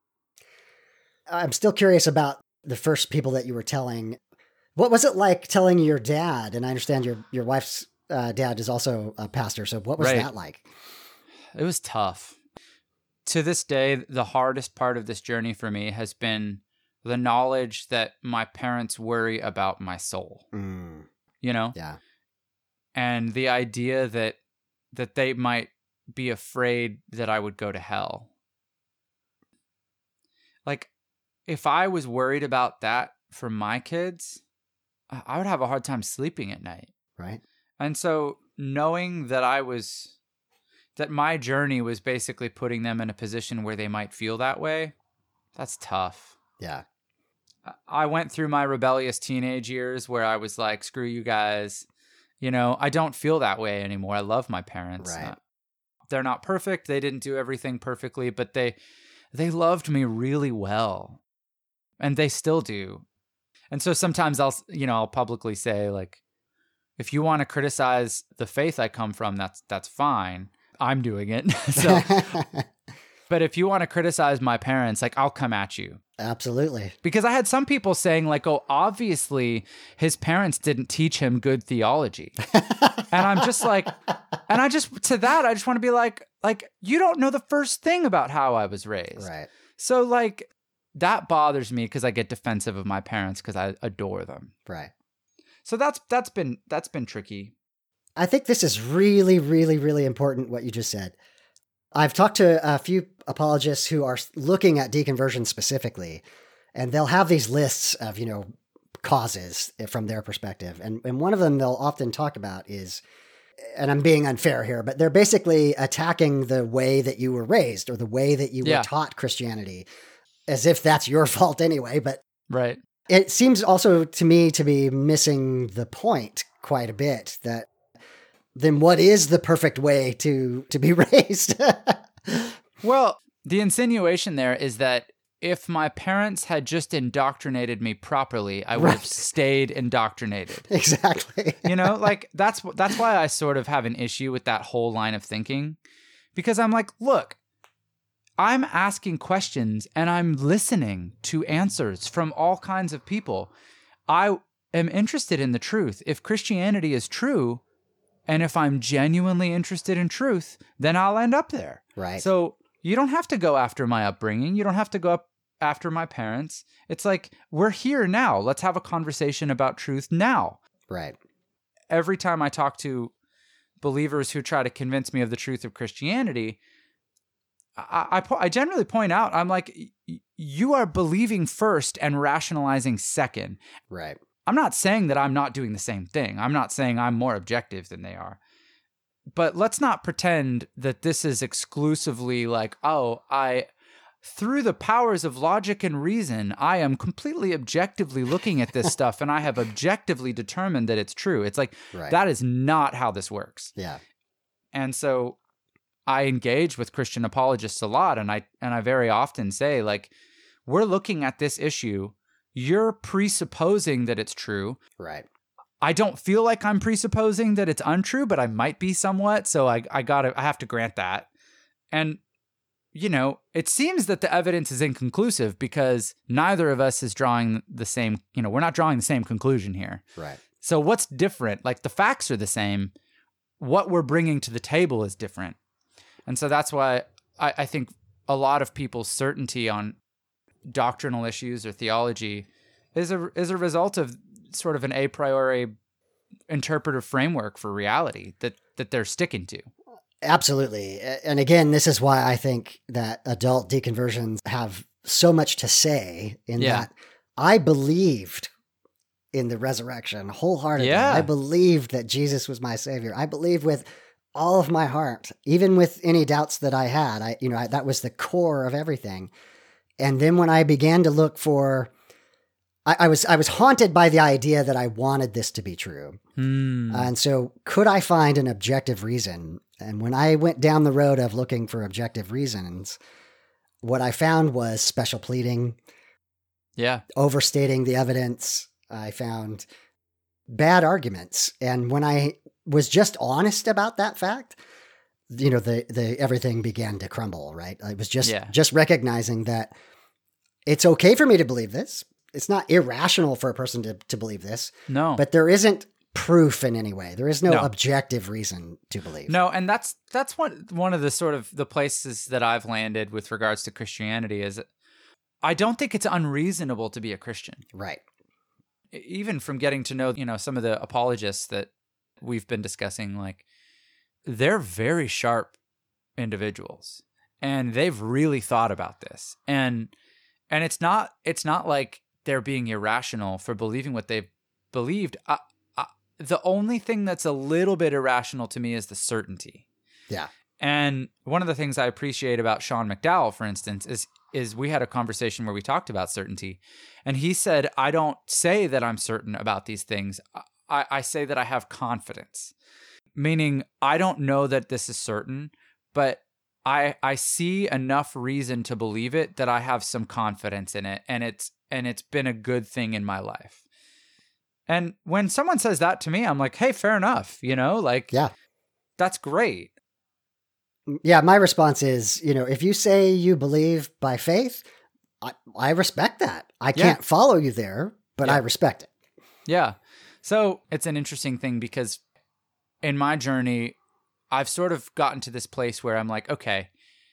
[SPEAKER 1] I'm still curious about the first people that you were telling. What was it like telling your dad? And I understand your, your wife's uh, dad is also a pastor. So what was
[SPEAKER 2] Right.
[SPEAKER 1] that like?
[SPEAKER 2] It was tough. To this day, the hardest part of this journey for me has been the knowledge that my parents worry about my soul,
[SPEAKER 1] Mm,
[SPEAKER 2] you know?
[SPEAKER 1] yeah.
[SPEAKER 2] And the idea that that they might be afraid that I would go to hell. Like, if I was worried about that for my kids, I I would have a hard time sleeping at night.
[SPEAKER 1] Right.
[SPEAKER 2] And so knowing that I was, that my journey was basically putting them in a position where they might feel that way, that's tough.
[SPEAKER 1] Yeah.
[SPEAKER 2] I- I went through my rebellious teenage years where I was like, screw you guys. You know, I don't feel that way anymore. I love my parents.
[SPEAKER 1] Right.
[SPEAKER 2] Uh, they're not perfect. They didn't do everything perfectly, but they they loved me really well. And they still do. And so sometimes I'll, you know, I'll publicly say, like, if you want to criticize the faith I come from, that's that's fine. I'm doing it. So, but if you want to criticize my parents, like, I'll come at you.
[SPEAKER 1] Absolutely.
[SPEAKER 2] Because I had some people saying, like, oh, obviously his parents didn't teach him good theology. And I'm just like, and I just, to that, I just want to be like, like, you don't know the first thing about how I was raised.
[SPEAKER 1] Right.
[SPEAKER 2] So, like, that bothers me because I get defensive of my parents because I adore them.
[SPEAKER 1] Right.
[SPEAKER 2] So that's that's been that's been tricky.
[SPEAKER 1] I think this is really, really, really important, what you just said. I've talked to a few apologists who are looking at deconversion specifically, and they'll have these lists of, you know, causes from their perspective. And, and one of them they'll often talk about is, and I'm being unfair here, but they're basically attacking the way that you were raised or the way that you
[SPEAKER 2] Yeah.
[SPEAKER 1] were taught Christianity, as if that's your fault anyway. But
[SPEAKER 2] Right.
[SPEAKER 1] it seems also to me to be missing the point quite a bit, that then what is the perfect way to, to be raised?
[SPEAKER 2] Well, the insinuation there is that if my parents had just indoctrinated me properly, I would
[SPEAKER 1] Right.
[SPEAKER 2] have stayed indoctrinated.
[SPEAKER 1] Exactly.
[SPEAKER 2] You know, like that's that's why I sort of have an issue with that whole line of thinking, because I'm like, look, I'm asking questions and I'm listening to answers from all kinds of people. I am interested in the truth. If Christianity is true, and if I'm genuinely interested in truth, then I'll end up there.
[SPEAKER 1] Right.
[SPEAKER 2] So you don't have to go after my upbringing. You don't have to go up after my parents. It's like, we're here now. Let's have a conversation about truth now.
[SPEAKER 1] Right.
[SPEAKER 2] Every time I talk to believers who try to convince me of the truth of Christianity, I, I, po- I generally point out, I'm like, you are believing first and rationalizing second.
[SPEAKER 1] Right.
[SPEAKER 2] I'm not saying that I'm not doing the same thing. I'm not saying I'm more objective than they are. But let's not pretend that this is exclusively like, oh, I, through the powers of logic and reason, I am completely objectively looking at this stuff and I have objectively determined that it's true. It's like,
[SPEAKER 1] Right.
[SPEAKER 2] that is not how this works.
[SPEAKER 1] Yeah.
[SPEAKER 2] And so I engage with Christian apologists a lot, and I and I very often say, like, we're looking at this issue. You're presupposing that it's true.
[SPEAKER 1] Right.
[SPEAKER 2] I don't feel like I'm presupposing that it's untrue, but I might be somewhat. So I, I gotta, I have to grant that. And, you know, it seems that the evidence is inconclusive because neither of us is drawing the same, you know, we're not drawing the same conclusion here.
[SPEAKER 1] Right.
[SPEAKER 2] So what's different? Like, the facts are the same. What we're bringing to the table is different. And so that's why I, I think a lot of people's certainty on doctrinal issues or theology is a is a result of sort of an a priori interpretive framework for reality that that they're sticking to.
[SPEAKER 1] Absolutely. And again, this is why I think that adult deconversions have so much to say in
[SPEAKER 2] Yeah.
[SPEAKER 1] that I believed in the resurrection wholeheartedly.
[SPEAKER 2] Yeah.
[SPEAKER 1] I believed that Jesus was my savior. I believed with all of my heart, even with any doubts that I had. I, you know, I, that was the core of everything. And then when I began to look for, I, I was I was haunted by the idea that I wanted this to be true.
[SPEAKER 2] Hmm.
[SPEAKER 1] And so could I find an objective reason? And when I went down the road of looking for objective reasons, what I found was special pleading,
[SPEAKER 2] Yeah.
[SPEAKER 1] overstating the evidence. I found bad arguments. And when I was just honest about that fact, you know, the, the everything began to crumble, right? I was just
[SPEAKER 2] Yeah.
[SPEAKER 1] just recognizing that it's okay for me to believe this. It's not irrational for a person to, to believe this,
[SPEAKER 2] No.
[SPEAKER 1] but there isn't proof in any way. There is no,
[SPEAKER 2] No.
[SPEAKER 1] objective reason to believe.
[SPEAKER 2] No, and that's that's one one of the sort of the places that I've landed with regards to Christianity is I don't think it's unreasonable to be a Christian.
[SPEAKER 1] Right.
[SPEAKER 2] Even from getting to know, you know, some of the apologists that we've been discussing, like, they're very sharp individuals and they've really thought about this. And and it's not it's not like they're being irrational for believing what they've believed. I, I, the only thing that's a little bit irrational to me is the certainty.
[SPEAKER 1] Yeah.
[SPEAKER 2] And one of the things I appreciate about Sean McDowell, for instance, is is we had a conversation where we talked about certainty. And he said, I don't say that I'm certain about these things. I, I say that I have confidence. Meaning, I don't know that this is certain, but I I see enough reason to believe it that I have some confidence in it. And it's and it's been a good thing in my life. And when someone says that to me, I'm like, hey, fair enough. You know, like,
[SPEAKER 1] Yeah.
[SPEAKER 2] that's great.
[SPEAKER 1] Yeah. My response is, you know, if you say you believe by faith, I, I respect that. I
[SPEAKER 2] Yeah.
[SPEAKER 1] can't follow you there, but
[SPEAKER 2] Yeah.
[SPEAKER 1] I respect it.
[SPEAKER 2] Yeah. So it's an interesting thing because in my journey, I've sort of gotten to this place where I'm like, okay,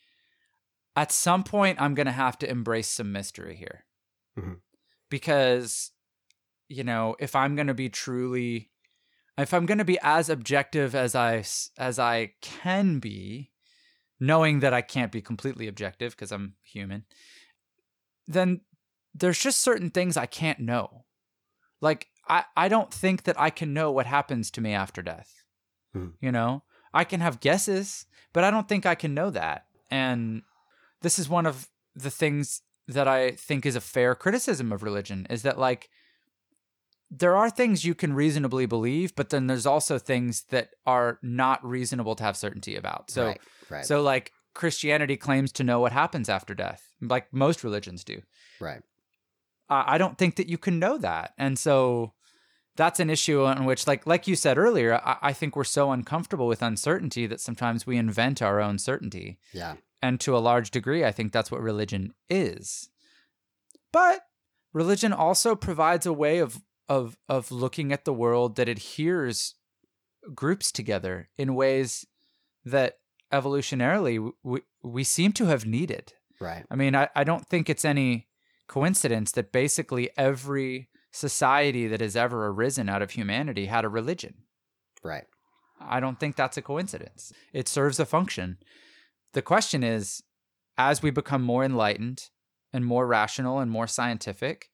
[SPEAKER 2] at some point, I'm going to have to embrace some mystery here.
[SPEAKER 1] Mhm.
[SPEAKER 2] Because, you know, if I'm going to be truly, if I'm going to be as objective as I, as I can be, knowing that I can't be completely objective because I'm human, then there's just certain things I can't know. Like, I, I don't think that I can know what happens to me after death.
[SPEAKER 1] Hmm.
[SPEAKER 2] You know, I can have guesses, but I don't think I can know that. And this is one of the things that I think is a fair criticism of religion, is that, like, there are things you can reasonably believe, but then there's also things that are not reasonable to have certainty about. So,
[SPEAKER 1] right. Right.
[SPEAKER 2] so like, Christianity claims to know what happens after death, like most religions do.
[SPEAKER 1] Right.
[SPEAKER 2] Uh, I don't think that you can know that. And so that's an issue on which, like like you said earlier, I, I think we're so uncomfortable with uncertainty that sometimes we invent our own certainty.
[SPEAKER 1] Yeah.
[SPEAKER 2] And to a large degree, I think that's what religion is. But religion also provides a way of of of looking at the world that adheres groups together in ways that evolutionarily we, we seem to have needed.
[SPEAKER 1] Right.
[SPEAKER 2] I mean, I, I don't think it's any coincidence that basically every society that has ever arisen out of humanity had a religion.
[SPEAKER 1] Right.
[SPEAKER 2] I don't think that's a coincidence. It serves a function. The question is, as we become more enlightened and more rational and more scientific,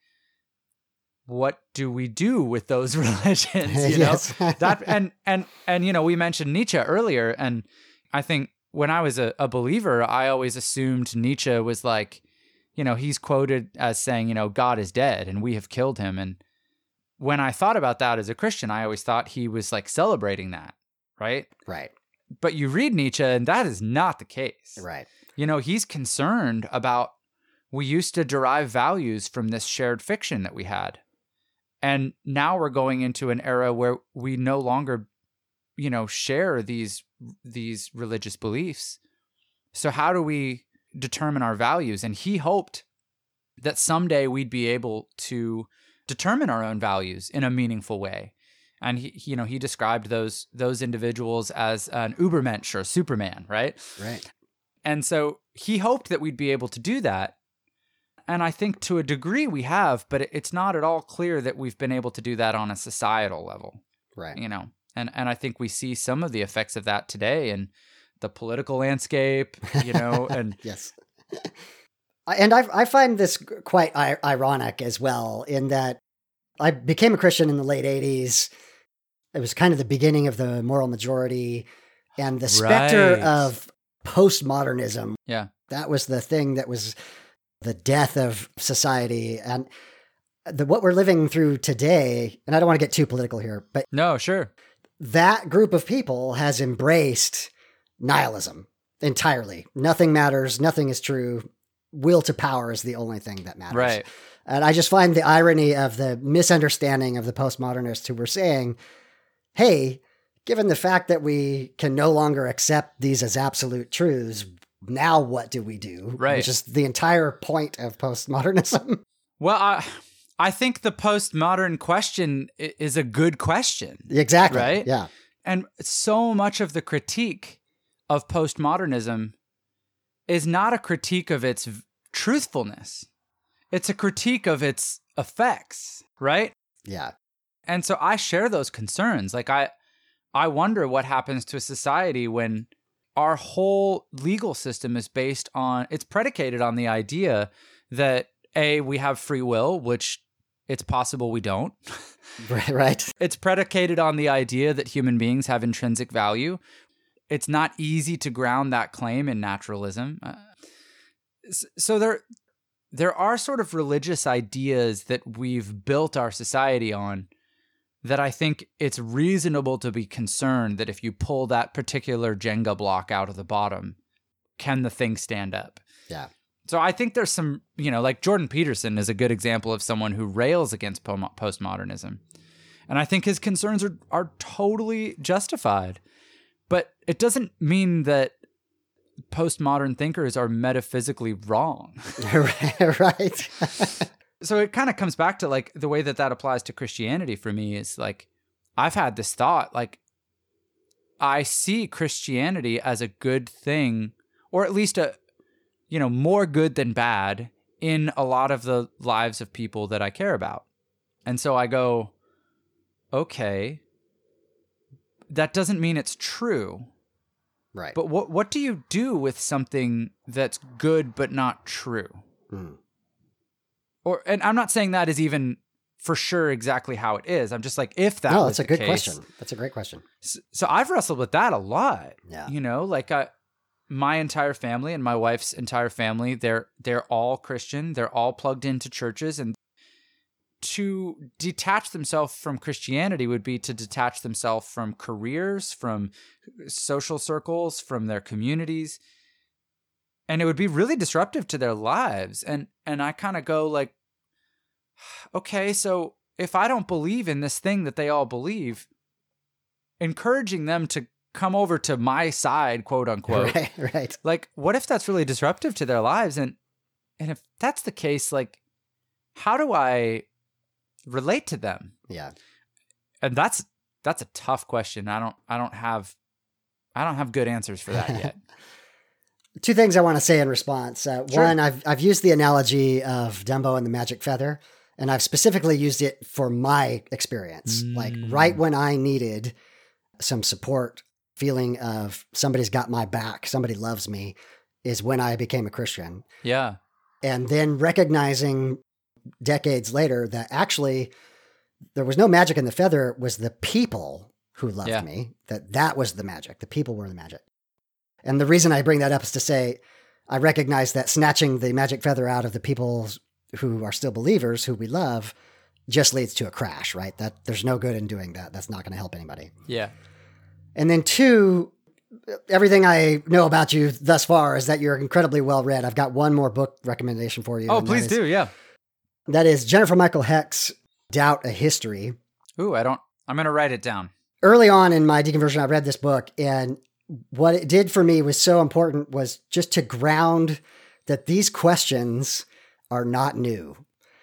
[SPEAKER 2] what do we do with those religions? You
[SPEAKER 1] Yes.
[SPEAKER 2] know, that and and and you know, we mentioned Nietzsche earlier, and I think when I was a, a believer, I always assumed Nietzsche was like, you know, he's quoted as saying, you know, God is dead and we have killed him. And when I thought about that as a Christian, I always thought he was like celebrating that, right?
[SPEAKER 1] Right.
[SPEAKER 2] But you read Nietzsche, and that is not the case.
[SPEAKER 1] Right.
[SPEAKER 2] You know, he's concerned about, we used to derive values from this shared fiction that we had. And now we're going into an era where we no longer, you know, share these these religious beliefs. So how do we determine our values? And he hoped that someday we'd be able to determine our own values in a meaningful way. And he, you know, he described those those individuals as an Ubermensch or Superman, right?
[SPEAKER 1] Right.
[SPEAKER 2] And so he hoped that we'd be able to do that. And I think to a degree we have, but it's not at all clear that we've been able to do that on a societal level.
[SPEAKER 1] Right.
[SPEAKER 2] You know, and, and I think we see some of the effects of that today in the political landscape, you know, and
[SPEAKER 1] Yes. And I, I find this quite I- ironic as well, in that I became a Christian in the late eighties. It was kind of the beginning of the moral majority, and the specter
[SPEAKER 2] Right.
[SPEAKER 1] of postmodernism.
[SPEAKER 2] yeah,
[SPEAKER 1] That was the thing that was the death of society. And the, what we're living through today, and I don't want to get too political here, but
[SPEAKER 2] no, sure.
[SPEAKER 1] that group of people has embraced nihilism entirely. Nothing matters. Nothing is true. Will to power is the only thing that matters.
[SPEAKER 2] Right.
[SPEAKER 1] And I just find the irony of the misunderstanding of the postmodernists who were saying, hey, given the fact that we can no longer accept these as absolute truths, now what do we do?
[SPEAKER 2] Right.
[SPEAKER 1] Which is the entire point of postmodernism.
[SPEAKER 2] Well, I, I think the postmodern question i- is a good question.
[SPEAKER 1] Exactly.
[SPEAKER 2] Right?
[SPEAKER 1] Yeah.
[SPEAKER 2] And so much of the critique of postmodernism is not a critique of its v- truthfulness. It's a critique of its effects, right?
[SPEAKER 1] Yeah.
[SPEAKER 2] And so I share those concerns. Like I I wonder what happens to a society when our whole legal system is based on, it's predicated on the idea that A, we have free will, which it's possible we don't.
[SPEAKER 1] Right. Right.
[SPEAKER 2] It's predicated on the idea that human beings have intrinsic value. It's not easy to ground that claim in naturalism. Uh, s- so there, there are sort of religious ideas that we've built our society on that I think it's reasonable to be concerned that if you pull that particular Jenga block out of the bottom, can the thing stand up?
[SPEAKER 1] Yeah.
[SPEAKER 2] So I think there's some, you know, like Jordan Peterson is a good example of someone who rails against po- postmodernism. And I think his concerns are, are totally justified. But it doesn't mean that postmodern thinkers are metaphysically wrong.
[SPEAKER 1] Right.
[SPEAKER 2] So it kind of comes back to like the way that that applies to Christianity for me is like, I've had this thought, like, I see Christianity as a good thing, or at least a, you know, more good than bad in a lot of the lives of people that I care about. And so I go, okay, that doesn't mean it's true.
[SPEAKER 1] Right.
[SPEAKER 2] But what what do you do with something that's good but not true?
[SPEAKER 1] Mm.
[SPEAKER 2] Or and I'm not saying that is even for sure exactly how it is. I'm just like, if that
[SPEAKER 1] No,
[SPEAKER 2] was
[SPEAKER 1] that's a
[SPEAKER 2] the
[SPEAKER 1] good
[SPEAKER 2] case-
[SPEAKER 1] question. That's a great question.
[SPEAKER 2] So, so I've wrestled with that a lot.
[SPEAKER 1] Yeah.
[SPEAKER 2] You know, like I, my entire family and my wife's entire family, they're they're all Christian. They're all plugged into churches, and to detach themselves from Christianity would be to detach themselves from careers, from social circles, from their communities. and it would be really disruptive to their lives. And and I kind of go like, okay, so if I don't believe in this thing that they all believe, encouraging them to come over to my side, quote unquote,
[SPEAKER 1] Right, right.
[SPEAKER 2] like, what if that's really disruptive to their lives? And and if that's the case, like, how do I relate to them?
[SPEAKER 1] Yeah.
[SPEAKER 2] And that's that's a tough question. I don't I don't have I don't have good answers for that yet.
[SPEAKER 1] Two things I want to say in response. Uh,
[SPEAKER 2] Sure.
[SPEAKER 1] One, I've I've used the analogy of Dumbo and the magic feather, and I've specifically used it for my experience.
[SPEAKER 2] Mm.
[SPEAKER 1] Like right when I needed some support, feeling of somebody's got my back, somebody loves me, is when I became a Christian.
[SPEAKER 2] Yeah.
[SPEAKER 1] And then recognizing decades later that actually there was no magic in the feather, it was the people who loved
[SPEAKER 2] Yeah.
[SPEAKER 1] me, that that was the magic. The people were the magic. And the reason I bring that up is to say, I recognize that snatching the magic feather out of the people who are still believers, who we love, just leads to a crash, right? That there's no good in doing that. That's not going to help anybody.
[SPEAKER 2] Yeah.
[SPEAKER 1] And then two, everything I know about you thus far is that you're incredibly well read. I've got one more book recommendation for you.
[SPEAKER 2] Oh,
[SPEAKER 1] and
[SPEAKER 2] please
[SPEAKER 1] that is,
[SPEAKER 2] do. Yeah.
[SPEAKER 1] That is Jennifer Michael Hecht's Doubt: A History.
[SPEAKER 2] Ooh, I don't I'm going to write it down.
[SPEAKER 1] Early on in my deconversion, I read this book, and what it did for me was so important was just to ground that these questions are not new.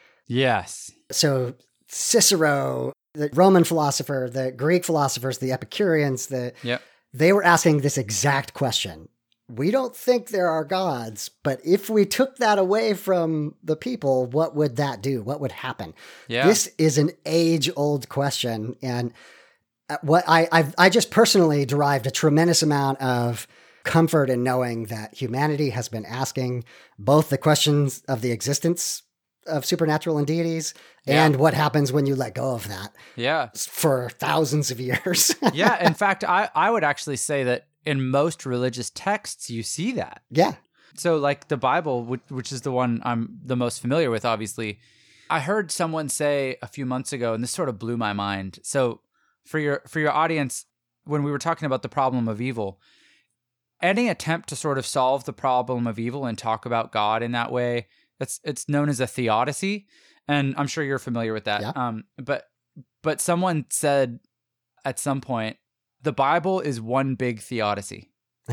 [SPEAKER 2] Yes.
[SPEAKER 1] So Cicero, the Roman philosopher, the Greek philosophers, the Epicureans, the
[SPEAKER 2] Yep.
[SPEAKER 1] they were asking this exact question. We don't think there are gods, but if we took that away from the people, what would that do? What would happen?
[SPEAKER 2] Yeah.
[SPEAKER 1] This is an age-old question, and what I I've, I just personally derived a tremendous amount of comfort in knowing that humanity has been asking both the questions of the existence of supernatural and deities
[SPEAKER 2] Yeah.
[SPEAKER 1] and what happens when you let go of that
[SPEAKER 2] Yeah.
[SPEAKER 1] for thousands of years.
[SPEAKER 2] Yeah. In fact, I, I would actually say that in most religious texts, you see that.
[SPEAKER 1] Yeah.
[SPEAKER 2] So, like the Bible, which, which is the one I'm the most familiar with, obviously, I heard someone say a few months ago, and this sort of blew my mind. So, for your for your audience, when we were talking about the problem of evil, any attempt to sort of solve the problem of evil and talk about God in that way, it's it's known as a theodicy, and I'm sure you're familiar with that.
[SPEAKER 1] Yeah.
[SPEAKER 2] Um, but but someone said at some point, the Bible is one big theodicy.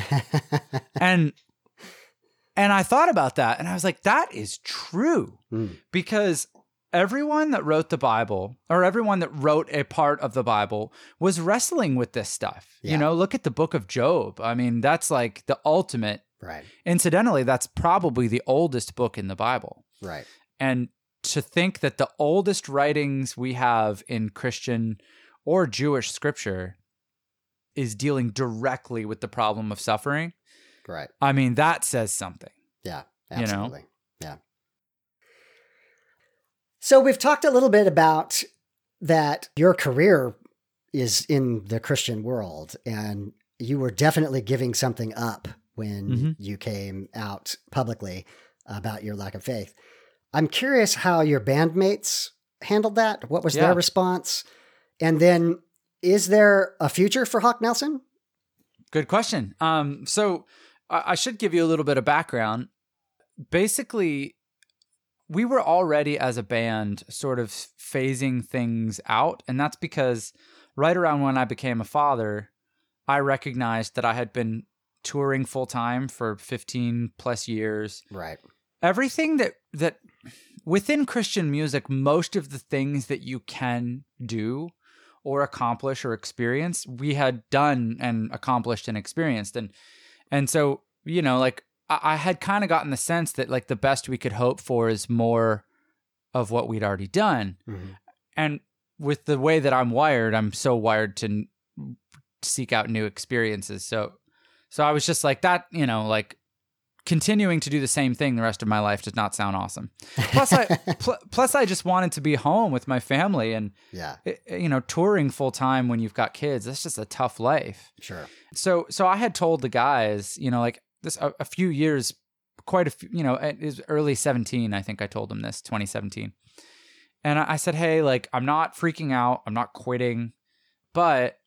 [SPEAKER 2] And and I thought about that, and I was like, that is true.
[SPEAKER 1] Mm.
[SPEAKER 2] Because everyone that wrote the Bible, or everyone that wrote a part of the Bible, was wrestling with this stuff.
[SPEAKER 1] Yeah.
[SPEAKER 2] You know, look at the book of Job. I mean, that's like the ultimate.
[SPEAKER 1] Right.
[SPEAKER 2] Incidentally, that's probably the oldest book in the Bible.
[SPEAKER 1] Right.
[SPEAKER 2] And to think that the oldest writings we have in Christian or Jewish scripture is dealing directly with the problem of suffering,
[SPEAKER 1] Right.
[SPEAKER 2] I mean, that says something.
[SPEAKER 1] Yeah.
[SPEAKER 2] You know?
[SPEAKER 1] Absolutely. Yeah. So we've talked a little bit about that your career is in the Christian world, and you were definitely giving something up when
[SPEAKER 2] Mm-hmm.
[SPEAKER 1] you came out publicly about your lack of faith. I'm curious how your bandmates handled that. What was
[SPEAKER 2] Yeah.
[SPEAKER 1] their response? And then is there a future for Hawk Nelson?
[SPEAKER 2] Good question. Um, so I, I should give you a little bit of background. Basically, we were already as a band sort of phasing things out. And that's because right around when I became a father, I recognized that I had been touring full time for fifteen plus years.
[SPEAKER 1] Right.
[SPEAKER 2] Everything that, that within Christian music, most of the things that you can do or accomplish or experience, we had done and accomplished and experienced. And, and so, you know, like I, I had kind of gotten the sense that like the best we could hope for is more of what we'd already done.
[SPEAKER 1] Mm-hmm.
[SPEAKER 2] And with the way that I'm wired, I'm so wired to n- seek out new experiences. So, so I was just like that, you know, like continuing to do the same thing the rest of my life does not sound awesome. Plus I, pl- plus I just wanted to be home with my family, and,
[SPEAKER 1] Yeah.
[SPEAKER 2] it- you know, touring full time when you've got kids, that's just a tough life.
[SPEAKER 1] Sure.
[SPEAKER 2] So, so I had told the guys, you know, like this, a, a few years, quite a few, you know, it was early seventeen. I think I told them this, twenty seventeen. And I, I said, hey, like, I'm not freaking out. I'm not quitting, but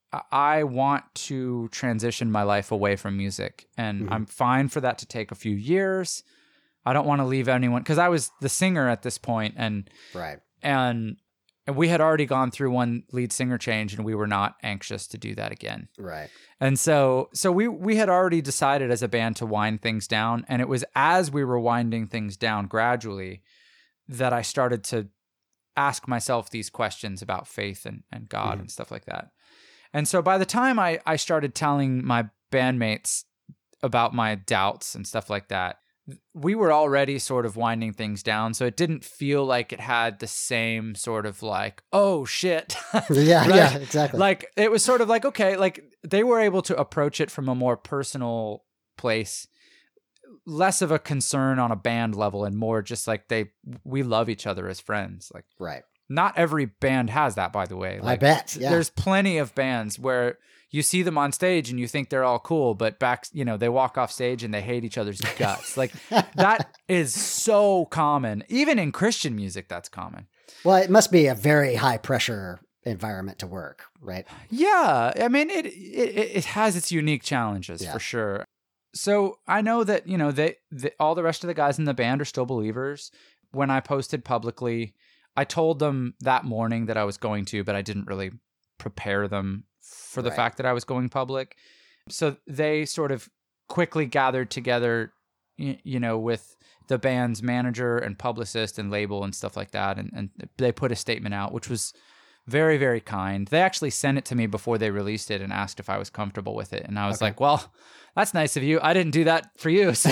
[SPEAKER 2] I- I want to transition my life away from music, and
[SPEAKER 1] Mhm.
[SPEAKER 2] I'm fine for that to take a few years. I don't want to leave anyone, because I was the singer at this point, and
[SPEAKER 1] Right.
[SPEAKER 2] and and we had already gone through one lead singer change, and we were not anxious to do that again.
[SPEAKER 1] Right.
[SPEAKER 2] And so so we we had already decided as a band to wind things down, and it was as we were winding things down gradually that I started to ask myself these questions about faith and, and God
[SPEAKER 1] Mhm.
[SPEAKER 2] and stuff like that. And so by the time I, I started telling my bandmates about my doubts and stuff like that, we were already sort of winding things down. So it didn't feel like it had the same sort of like, oh shit.
[SPEAKER 1] Yeah,
[SPEAKER 2] Right?
[SPEAKER 1] yeah, exactly.
[SPEAKER 2] Like it was sort of like, okay, like they were able to approach it from a more personal place, less of a concern on a band level and more just like they, we love each other as friends. Like
[SPEAKER 1] Right.
[SPEAKER 2] not every band has that, by the way. Like,
[SPEAKER 1] I bet. Yeah.
[SPEAKER 2] There's plenty of bands where you see them on stage and you think they're all cool, but back, you know, they walk off stage and they hate each other's guts. Like that is so common. Even in Christian music, that's common.
[SPEAKER 1] Well, it must be a very high pressure environment to work, right?
[SPEAKER 2] Yeah. I mean, it, it, it has its unique challenges
[SPEAKER 1] Yeah.
[SPEAKER 2] for sure. So I know that, you know, they, they, all the rest of the guys in the band are still believers. When I posted publicly, I told them that morning that I was going to, but I didn't really prepare them for the
[SPEAKER 1] Right.
[SPEAKER 2] fact that I was going public. So they sort of quickly gathered together, you, you know, with the band's manager and publicist and label and stuff like that. And, and they put a statement out, which was very, very kind. They actually sent it to me before they released it and asked if I was comfortable with it. And I was
[SPEAKER 1] Okay.
[SPEAKER 2] like, well, that's nice of you. I didn't do that for you. So,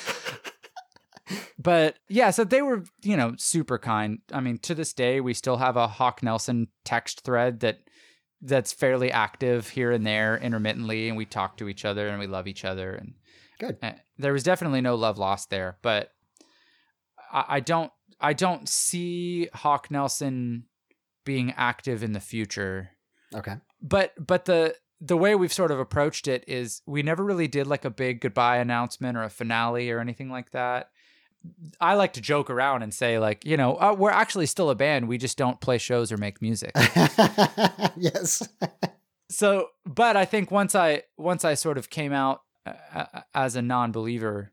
[SPEAKER 2] but yeah, so they were, you know, super kind. I mean, to this day, we still have a Hawk Nelson text thread that that's fairly active here and there intermittently. And we talk to each other and we love each other. And
[SPEAKER 1] Good.
[SPEAKER 2] uh, there was definitely no love lost there, but I, I don't, I don't see Hawk Nelson being active in the future.
[SPEAKER 1] Okay.
[SPEAKER 2] But but the the way we've sort of approached it is we never really did like a big goodbye announcement or a finale or anything like that. I like to joke around and say like, you know, uh, we're actually still a band. We just don't play shows or make music.
[SPEAKER 1] Yes.
[SPEAKER 2] So, but I think once I once I sort of came out uh, as a non-believer,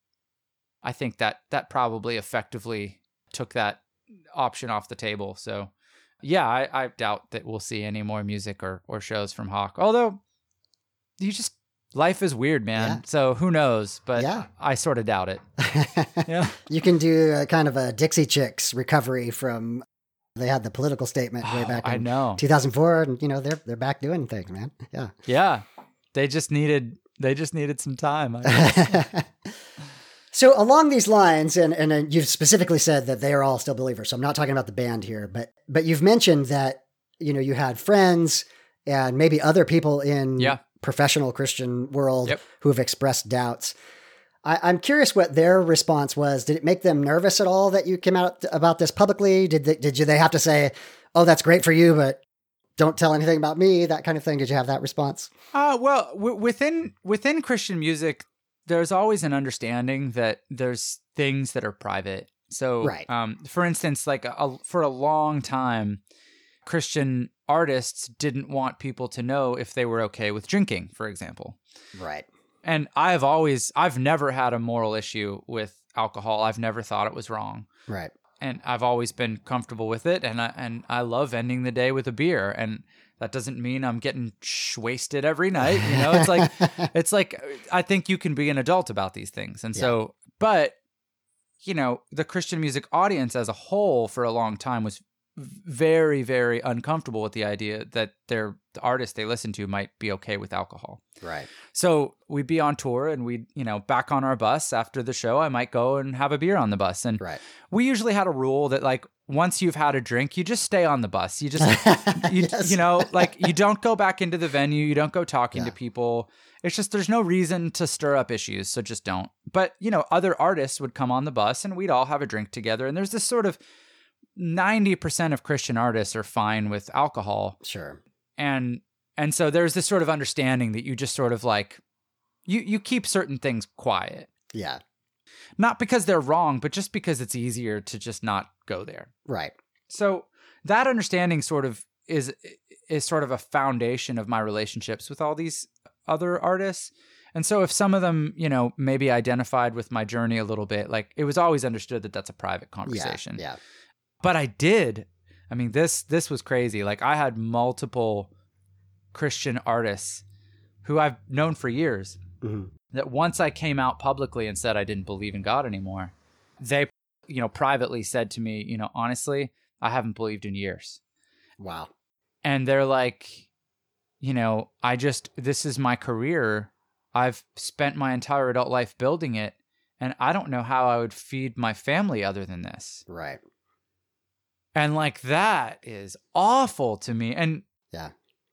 [SPEAKER 2] I think that that probably effectively took that option off the table. So, yeah, I, I doubt that we'll see any more music or, or shows from Hawk. Although, you just life is weird, man.
[SPEAKER 1] Yeah.
[SPEAKER 2] So who knows? But
[SPEAKER 1] Yeah.
[SPEAKER 2] I sort of doubt it. Yeah.
[SPEAKER 1] You can do a kind of a Dixie Chicks recovery from. They had the political statement way
[SPEAKER 2] Oh,
[SPEAKER 1] back in
[SPEAKER 2] I know.
[SPEAKER 1] two thousand four, and you know they're they're back doing things, man. Yeah.
[SPEAKER 2] Yeah. They just needed they just needed some time. I guess.
[SPEAKER 1] So along these lines, and and uh, you've specifically said that they are all still believers. So I'm not talking about the band here, but but you've mentioned that you know you had friends and maybe other people in
[SPEAKER 2] Yeah.
[SPEAKER 1] professional Christian world
[SPEAKER 2] Yep.
[SPEAKER 1] who have expressed doubts. I, I'm curious what their response was. Did it make them nervous at all that you came out about this publicly? Did they, did you they have to say, "Oh, that's great for you, but don't tell anything about me"? That kind of thing. Did you have that response?
[SPEAKER 2] Uh, well, w- within within Christian music, there's always an understanding that there's things that are private. So,
[SPEAKER 1] Right.
[SPEAKER 2] um, for instance, like a, a, for a long time, Christian artists didn't want people to know if they were okay with drinking, for example.
[SPEAKER 1] Right.
[SPEAKER 2] And I've always, I've never had a moral issue with alcohol. I've never thought it was wrong.
[SPEAKER 1] Right.
[SPEAKER 2] And I've always been comfortable with it. And I, and I love ending the day with a beer. And that doesn't mean I'm getting sh- wasted every night. You know, it's like, it's like, I think you can be an adult about these things. And so, but, you know, the Christian music audience as a whole for a long time was very, very uncomfortable with the idea that their the artist they listen to might be okay with alcohol.
[SPEAKER 1] Right.
[SPEAKER 2] So we'd be on tour and we'd, you know, back on our bus after the show, I might go and have a beer on the bus. And
[SPEAKER 1] Right.
[SPEAKER 2] we usually had a rule that like, once you've had a drink, you just stay on the bus. You just, you,
[SPEAKER 1] Yes.
[SPEAKER 2] you know, like you don't go back into the venue. You don't go talking
[SPEAKER 1] Yeah.
[SPEAKER 2] to people. It's just, there's no reason to stir up issues. So just don't. But, you know, other artists would come on the bus and we'd all have a drink together. And there's this sort of ninety percent of Christian artists are fine with alcohol.
[SPEAKER 1] Sure.
[SPEAKER 2] And, and so there's this sort of understanding that you just sort of like, you, you keep certain things quiet,
[SPEAKER 1] Yeah.
[SPEAKER 2] not because they're wrong, but just because it's easier to just not go there.
[SPEAKER 1] Right.
[SPEAKER 2] So that understanding sort of is is sort of a foundation of my relationships with all these other artists. And so if some of them, you know, maybe identified with my journey a little bit, like it was always understood that that's a private conversation.
[SPEAKER 1] Yeah, yeah.
[SPEAKER 2] But I did. I mean, this this was crazy. Like I had multiple Christian artists who I've known for years
[SPEAKER 1] Mm-hmm.
[SPEAKER 2] that once I came out publicly and said I didn't believe in God anymore, they, you know, privately said to me, you know, honestly, I haven't believed in years.
[SPEAKER 1] Wow.
[SPEAKER 2] And they're like, you know, I just, this is my career. I've spent my entire adult life building it, and I don't know how I would feed my family other than this.
[SPEAKER 1] Right.
[SPEAKER 2] And like, that is awful to me. And
[SPEAKER 1] Yeah.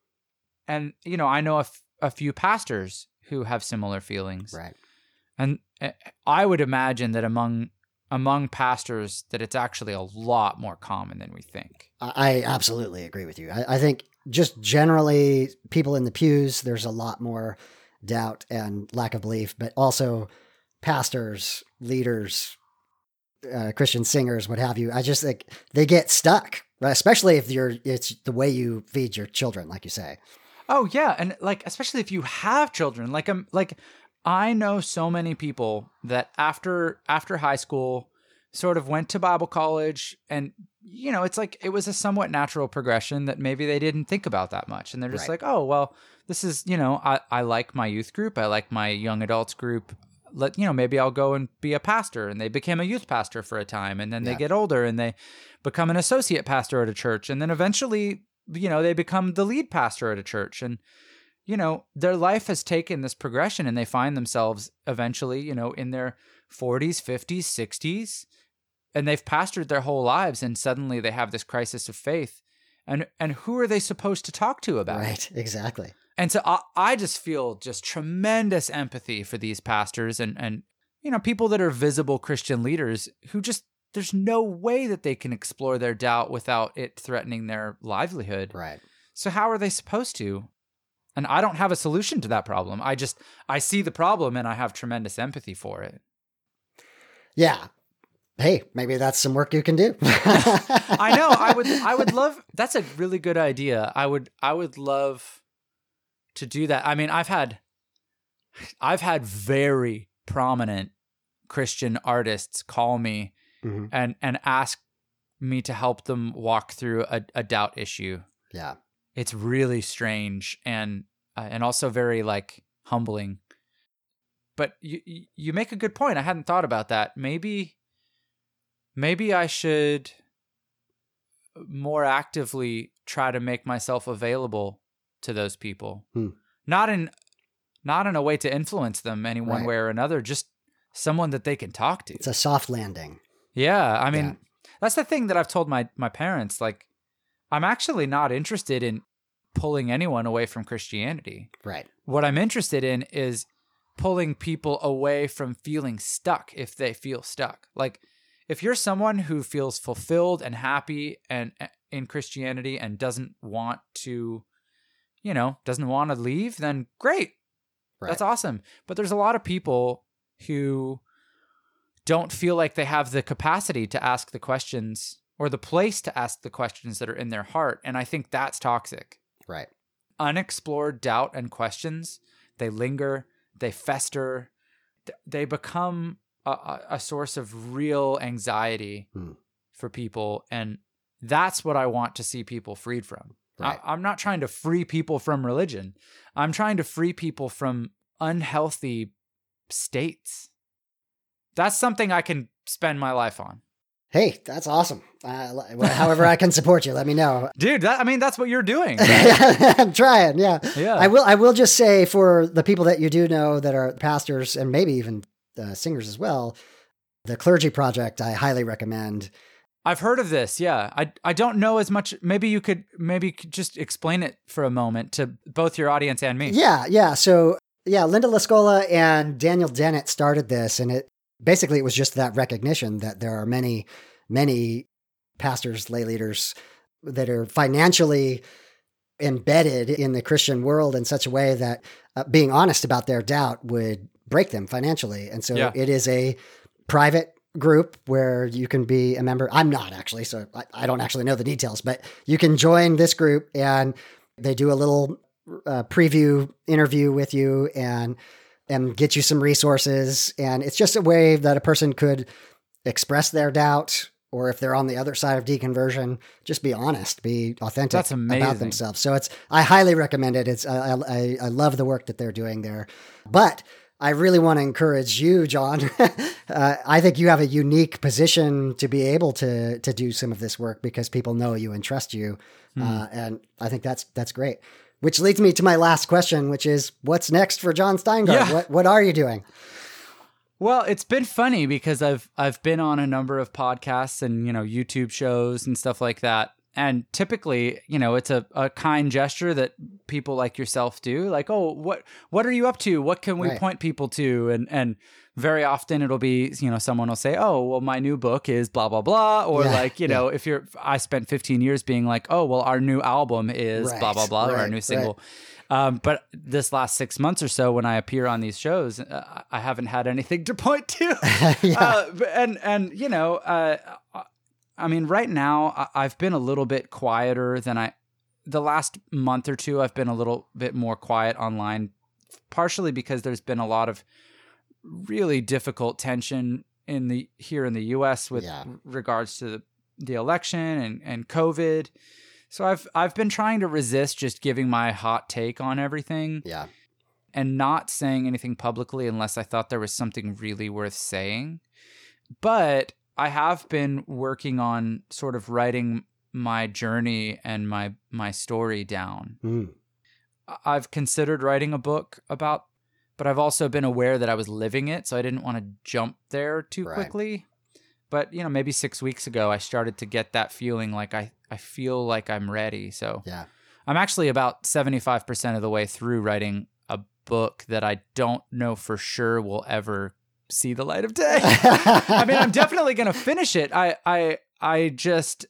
[SPEAKER 2] And, you know, I know a, f- a few pastors who have similar feelings.
[SPEAKER 1] Right.
[SPEAKER 2] And uh, I would imagine that among among pastors that it's actually a lot more common than we think.
[SPEAKER 1] I absolutely agree with you. I, I think just generally people in the pews, there's a lot more doubt and lack of belief, but also pastors, leaders, uh, Christian singers, what have you. I just think they get stuck, right? Especially if you're, it's the way you feed your children, like you say.
[SPEAKER 2] Oh yeah, and like especially if you have children, like I'm like I know so many people that after after high school sort of went to Bible college, and you know, it's like it was a somewhat natural progression that maybe they didn't think about that much, and they're just
[SPEAKER 1] Right.
[SPEAKER 2] like, "Oh, well, this is, you know, I I like my youth group, I like my young adults group. Let, you know, maybe I'll go and be a pastor." And they became a youth pastor for a time, and then they
[SPEAKER 1] Yeah.
[SPEAKER 2] get older and they become an associate pastor at a church, and then eventually, you know, they become the lead pastor at a church. And, you know, their life has taken this progression, and they find themselves eventually, you know, in their forties, fifties, sixties, and they've pastored their whole lives, and suddenly they have this crisis of faith. And and who are they supposed to talk to about it?
[SPEAKER 1] Right. Exactly.
[SPEAKER 2] And so I, I just feel just tremendous empathy for these pastors and, and, you know, people that are visible Christian leaders who just, there's no way that they can explore their doubt without it threatening their livelihood.
[SPEAKER 1] Right.
[SPEAKER 2] So how are they supposed to? And I don't have a solution to that problem. I just, I see the problem and I have tremendous empathy for it.
[SPEAKER 1] Yeah. Hey, maybe that's some work you can do.
[SPEAKER 2] I know. I would, I would love, that's a really good idea. I would, I would love to do that. I mean, I've had, I've had very prominent Christian artists call me
[SPEAKER 1] Mhm.
[SPEAKER 2] and, and ask me to help them walk through a, a doubt issue.
[SPEAKER 1] Yeah.
[SPEAKER 2] It's really strange and, uh, and also very like humbling. But you, you- you make a good point. I hadn't thought about that. Maybe, maybe I should more actively try to make myself available to those people.
[SPEAKER 1] Hmm.
[SPEAKER 2] Not in not in a way to influence them any one
[SPEAKER 1] Right.
[SPEAKER 2] way or another, just someone that they can talk to.
[SPEAKER 1] It's a soft landing.
[SPEAKER 2] Yeah, I mean,
[SPEAKER 1] Yeah.
[SPEAKER 2] that's the thing that I've told my my parents, like I'm actually not interested in pulling anyone away from Christianity.
[SPEAKER 1] Right.
[SPEAKER 2] What I'm interested in is pulling people away from feeling stuck if they feel stuck. Like if you're someone who feels fulfilled and happy and in Christianity and doesn't want to, you know, doesn't want to leave, then great.
[SPEAKER 1] Right.
[SPEAKER 2] That's awesome. But there's a lot of people who don't feel like they have the capacity to ask the questions or the place to ask the questions that are in their heart. And I think that's toxic.
[SPEAKER 1] Right.
[SPEAKER 2] Unexplored doubt and questions, they linger, they fester, th- they become a, a, a source of real anxiety
[SPEAKER 1] Hmm.
[SPEAKER 2] for people. And that's what I want to see people freed from.
[SPEAKER 1] Right.
[SPEAKER 2] I, I'm not trying to free people from religion. I'm trying to free people from unhealthy states. That's something I can spend my life on.
[SPEAKER 1] Hey, that's awesome. Uh, however I can support you, let me know.
[SPEAKER 2] Dude, that, I mean, that's what you're doing.
[SPEAKER 1] I'm trying. Yeah.
[SPEAKER 2] Yeah.
[SPEAKER 1] I will. I will just say for the people that you do know that are pastors and maybe even uh, singers as well, the Clergy Project I highly recommend.
[SPEAKER 2] I've heard of this. Yeah. I I don't know as much. Maybe you could maybe you could just explain it for a moment to both your audience and me.
[SPEAKER 1] Yeah, yeah. So yeah, Linda Lascola and Daniel Dennett started this, and it basically it was just that recognition that there are many, many pastors, lay leaders that are financially embedded in the Christian world in such a way that uh, being honest about their doubt would break them financially. And so
[SPEAKER 2] Yeah.
[SPEAKER 1] it is a private group where you can be a member. I'm not actually, so I, I don't actually know the details, but you can join this group and they do a little uh, preview interview with you and and get you some resources. And it's just a way that a person could express their doubt, or if they're on the other side of deconversion, just be honest, be authentic
[SPEAKER 2] That's amazing.
[SPEAKER 1] about themselves. So it's, I highly recommend it. It's, I, I, I love the work that they're doing there, but I really want to encourage you, John. uh, I think you have a unique position to be able to, to do some of this work because people know you and trust you. Mm. Uh, and I think that's, that's great. Which leads me to my last question, which is what's next for Jon Steingard?
[SPEAKER 2] Yeah.
[SPEAKER 1] What, what are you doing?
[SPEAKER 2] Well, it's been funny because I've I've been on a number of podcasts and, you know, YouTube shows and stuff like that. And typically, you know, it's a, a kind gesture that people like yourself do. Like, oh, what what are you up to? What can we
[SPEAKER 1] right.
[SPEAKER 2] point people to? And and very often it'll be, you know, someone will say, oh, well, my new book is blah, blah, blah. Or
[SPEAKER 1] yeah,
[SPEAKER 2] like, you
[SPEAKER 1] yeah.
[SPEAKER 2] know, if you're, I spent fifteen years being like, oh, well, our new album is
[SPEAKER 1] right,
[SPEAKER 2] blah, blah, blah,
[SPEAKER 1] right,
[SPEAKER 2] or our new single.
[SPEAKER 1] Right.
[SPEAKER 2] Um, but this last six months or so, when I appear on these shows, uh, I haven't had anything to point to.
[SPEAKER 1] yeah.
[SPEAKER 2] uh, and, and, you know, uh, I mean, right now I've been a little bit quieter than I, the last month or two, I've been a little bit more quiet online, partially because there's been a lot of really difficult tension in the, here in the U S with
[SPEAKER 1] yeah.
[SPEAKER 2] regards to the, the election and, and COVID. So I've, I've been trying to resist just giving my hot take on everything.
[SPEAKER 1] Yeah.
[SPEAKER 2] And not saying anything publicly unless I thought there was something really worth saying. But I have been working on sort of writing my journey and my my story down.
[SPEAKER 1] Mm.
[SPEAKER 2] I've considered writing a book about, but I've also been aware that I was living it, so I didn't want to jump there too
[SPEAKER 1] Right.
[SPEAKER 2] quickly. But, you know, maybe six weeks ago, I started to get that feeling like I, I feel like I'm ready. So
[SPEAKER 1] yeah.
[SPEAKER 2] I'm actually about seventy-five percent of the way through writing a book that I don't know for sure will ever see the light of day. I mean, I'm definitely going to finish it. I, I, I just,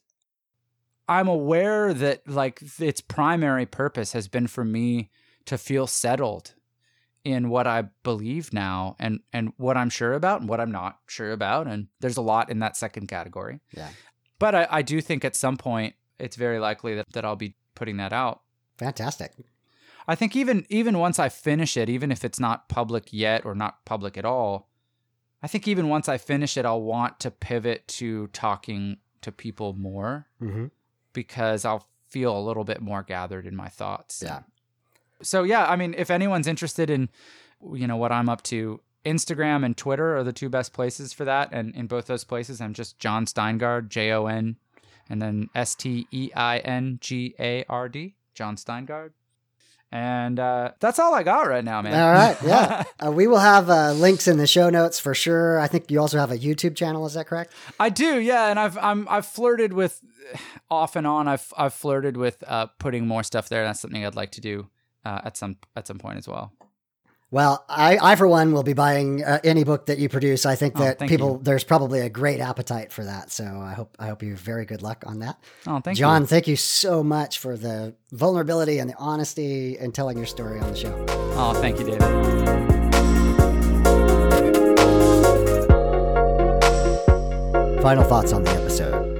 [SPEAKER 2] I'm aware that like its primary purpose has been for me to feel settled in what I believe now and, and what I'm sure about and what I'm not sure about. And there's a lot in that second category.
[SPEAKER 1] Yeah.
[SPEAKER 2] But I, I do think at some point it's very likely that, that I'll be putting that out.
[SPEAKER 1] Fantastic.
[SPEAKER 2] I think even, even once I finish it, even if it's not public yet or not public at all, I think even once I finish it, I'll want to pivot to talking to people more
[SPEAKER 1] Mm-hmm.
[SPEAKER 2] because I'll feel a little bit more gathered in my thoughts.
[SPEAKER 1] Yeah.
[SPEAKER 2] So yeah, I mean, if anyone's interested in, you know, what I'm up to, Instagram and Twitter are the two best places for that. And in both those places, I'm just Jon Steingard, J O N, and then S T E I N G A R D, Jon Steingard. And uh, that's all I got right now, man.
[SPEAKER 1] All right. Yeah. uh, we will have uh, links in the show notes for sure. I think you also have a YouTube channel. Is that correct?
[SPEAKER 2] I do. Yeah. And I've, I'm, I've flirted with off and on. I've, I've flirted with uh, putting more stuff there. That's something I'd like to do uh, at some, at some point as well.
[SPEAKER 1] Well, I, I for one, will be buying uh, any book that you produce. I think that
[SPEAKER 2] oh,
[SPEAKER 1] people,
[SPEAKER 2] you.
[SPEAKER 1] there's probably a great appetite for that. So I hope, I hope you have very good luck on that.
[SPEAKER 2] Oh, thank
[SPEAKER 1] John,
[SPEAKER 2] you.
[SPEAKER 1] thank you so much for the vulnerability and the honesty and telling your story on the show.
[SPEAKER 2] Oh, thank you, David.
[SPEAKER 1] Final thoughts on the episode.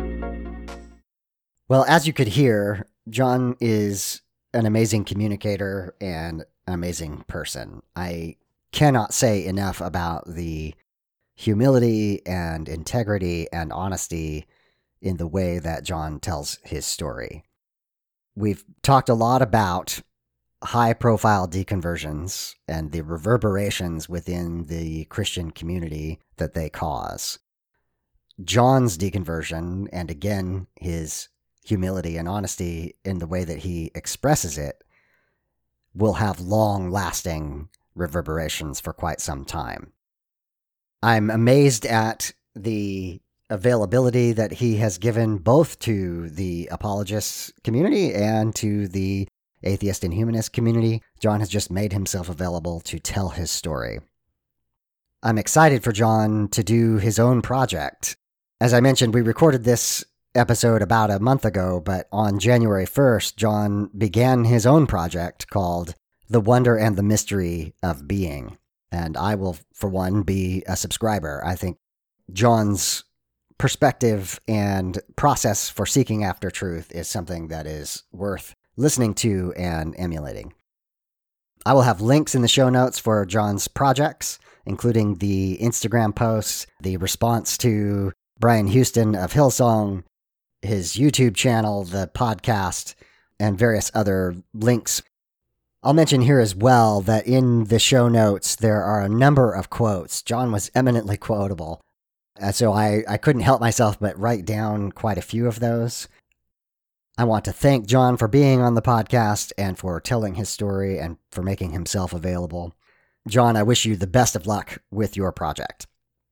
[SPEAKER 1] Well, as you could hear, John is an amazing communicator and an amazing person. I cannot say enough about the humility and integrity and honesty in the way that John tells his story. We've talked a lot about high-profile deconversions and the reverberations within the Christian community that they cause. John's deconversion, and again, his humility and honesty in the way that he expresses it, will have long-lasting reverberations for quite some time. I'm amazed at the availability that he has given both to the apologist community and to the atheist and humanist community. John has just made himself available to tell his story. I'm excited for John to do his own project. As I mentioned, we recorded this episode about a month ago, but on January first, John began his own project called The Wonder and the Mystery of Being. And I will, for one, be a subscriber. I think John's perspective and process for seeking after truth is something that is worth listening to and emulating. I will have links in the show notes for John's projects, including the Instagram posts, the response to Brian Houston of Hillsong, his YouTube channel, the podcast, and various other links. I'll mention here as well that in the show notes, there are a number of quotes. John was eminently quotable. And so I, I couldn't help myself but write down quite a few of those. I want to thank John for being on the podcast and for telling his story and for making himself available. John, I wish you the best of luck with your project.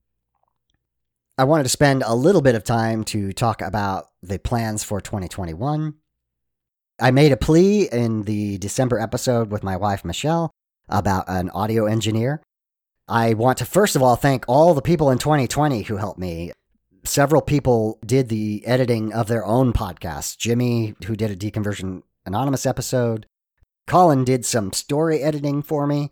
[SPEAKER 1] I wanted to spend a little bit of time to talk about the plans for twenty twenty-one. I made a plea in the December episode with my wife, Michelle, about an audio engineer. I want to first of all thank all the people in twenty twenty who helped me. Several people did the editing of their own podcasts. Jimmy, who did a Deconversion Anonymous episode. Colin did some story editing for me.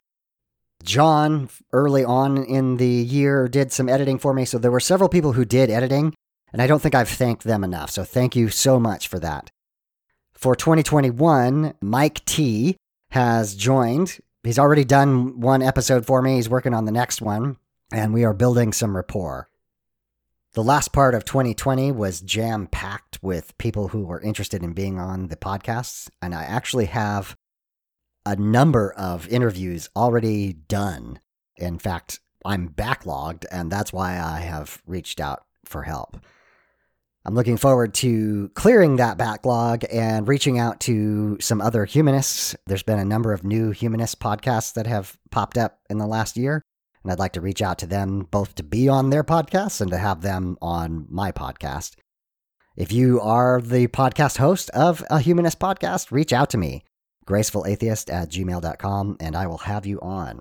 [SPEAKER 1] John, early on in the year, did some editing for me. So there were several people who did editing, and I don't think I've thanked them enough. So thank you so much for that. For twenty twenty-one, Mike T has joined. He's already done one episode for me. He's working on the next one, and we are building some rapport. The last part of twenty twenty was jam-packed with people who were interested in being on the podcasts, and I actually have a number of interviews already done. In fact, I'm backlogged, and that's why I have reached out for help. I'm looking forward to clearing that backlog and reaching out to some other humanists. There's been a number of new humanist podcasts that have popped up in the last year, and I'd like to reach out to them both to be on their podcasts and to have them on my podcast. If you are the podcast host of a humanist podcast, reach out to me, gracefulatheist at gmail dot com, and I will have you on.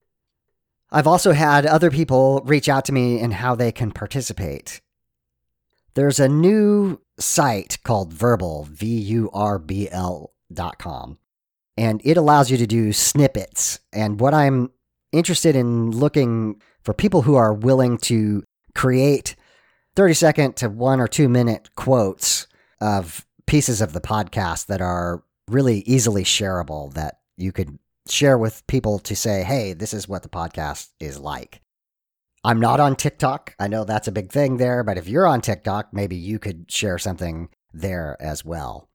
[SPEAKER 1] I've also had other people reach out to me in how they can participate. There's a new site called Vurbl, V U R B L dot com, and it allows you to do snippets. And what I'm interested in looking for people who are willing to create thirty second to one or two minute quotes of pieces of the podcast that are really easily shareable, that you could share with people to say, hey, this is what the podcast is like. I'm not on TikTok. I know that's a big thing there, but if you're on TikTok, maybe you could share something there as well.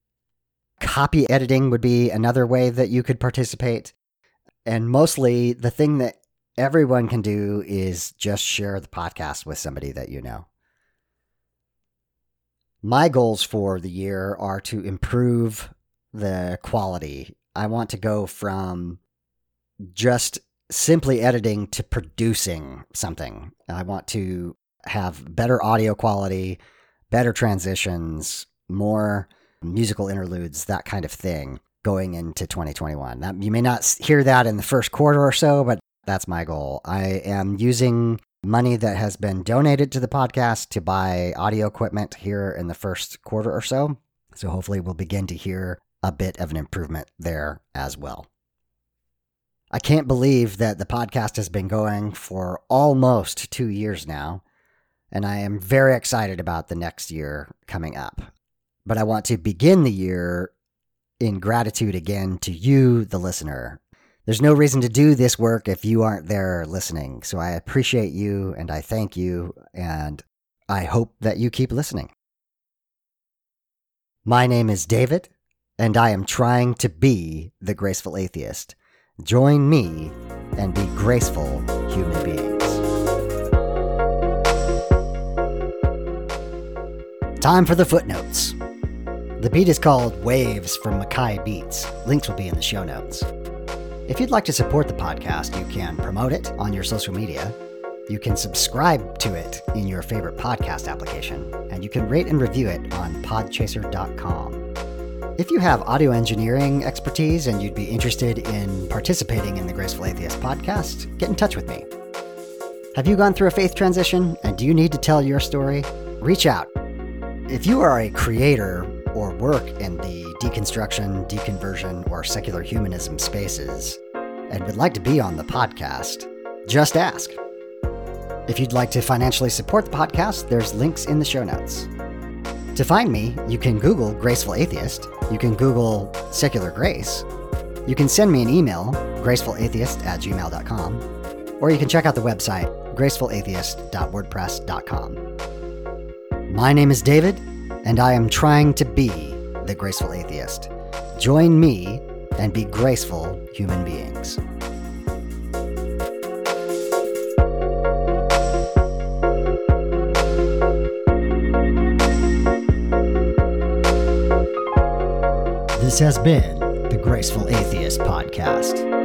[SPEAKER 1] Copy editing would be another way that you could participate. And mostly the thing that everyone can do is just share the podcast with somebody that you know. My goals for the year are to improve the quality. I want to go from just simply editing to producing something. I want to have better audio quality, better transitions, more musical interludes, that kind of thing going into twenty twenty-one. That, you may not hear that in the first quarter or so, but that's my goal. I am using money that has been donated to the podcast to buy audio equipment here in the first quarter or so. So hopefully we'll begin to hear a bit of an improvement there as well. I can't believe that the podcast has been going for almost two years now, and I am very excited about the next year coming up. But I want to begin the year in gratitude again to you, the listener. There's no reason to do this work if you aren't there listening, so I appreciate you, and I thank you, and I hope that you keep listening. My name is David, and I am trying to be the Graceful Atheist. Join me and be graceful human beings. Time for the footnotes. The beat is called Waves from Mackay Beats. Links will be in the show notes. If you'd like to support the podcast, you can promote it on your social media. You can subscribe to it in your favorite podcast application, and you can rate and review it on podchaser dot com. If you have audio engineering expertise and you'd be interested in participating in the Graceful Atheist podcast, get in touch with me. Have you gone through a faith transition and do you need to tell your story? Reach out. If you are a creator or work in the deconstruction, deconversion, or secular humanism spaces and would like to be on the podcast, just ask. If you'd like to financially support the podcast, there's links in the show notes. To find me, you can Google Graceful Atheist, you can Google Secular Grace, you can send me an email, gracefulatheist at gmail dot com, or you can check out the website, graceful atheist dot wordpress dot com. My name is David, and I am trying to be the Graceful Atheist. Join me and be graceful human beings. This has been the Graceful Atheist Podcast.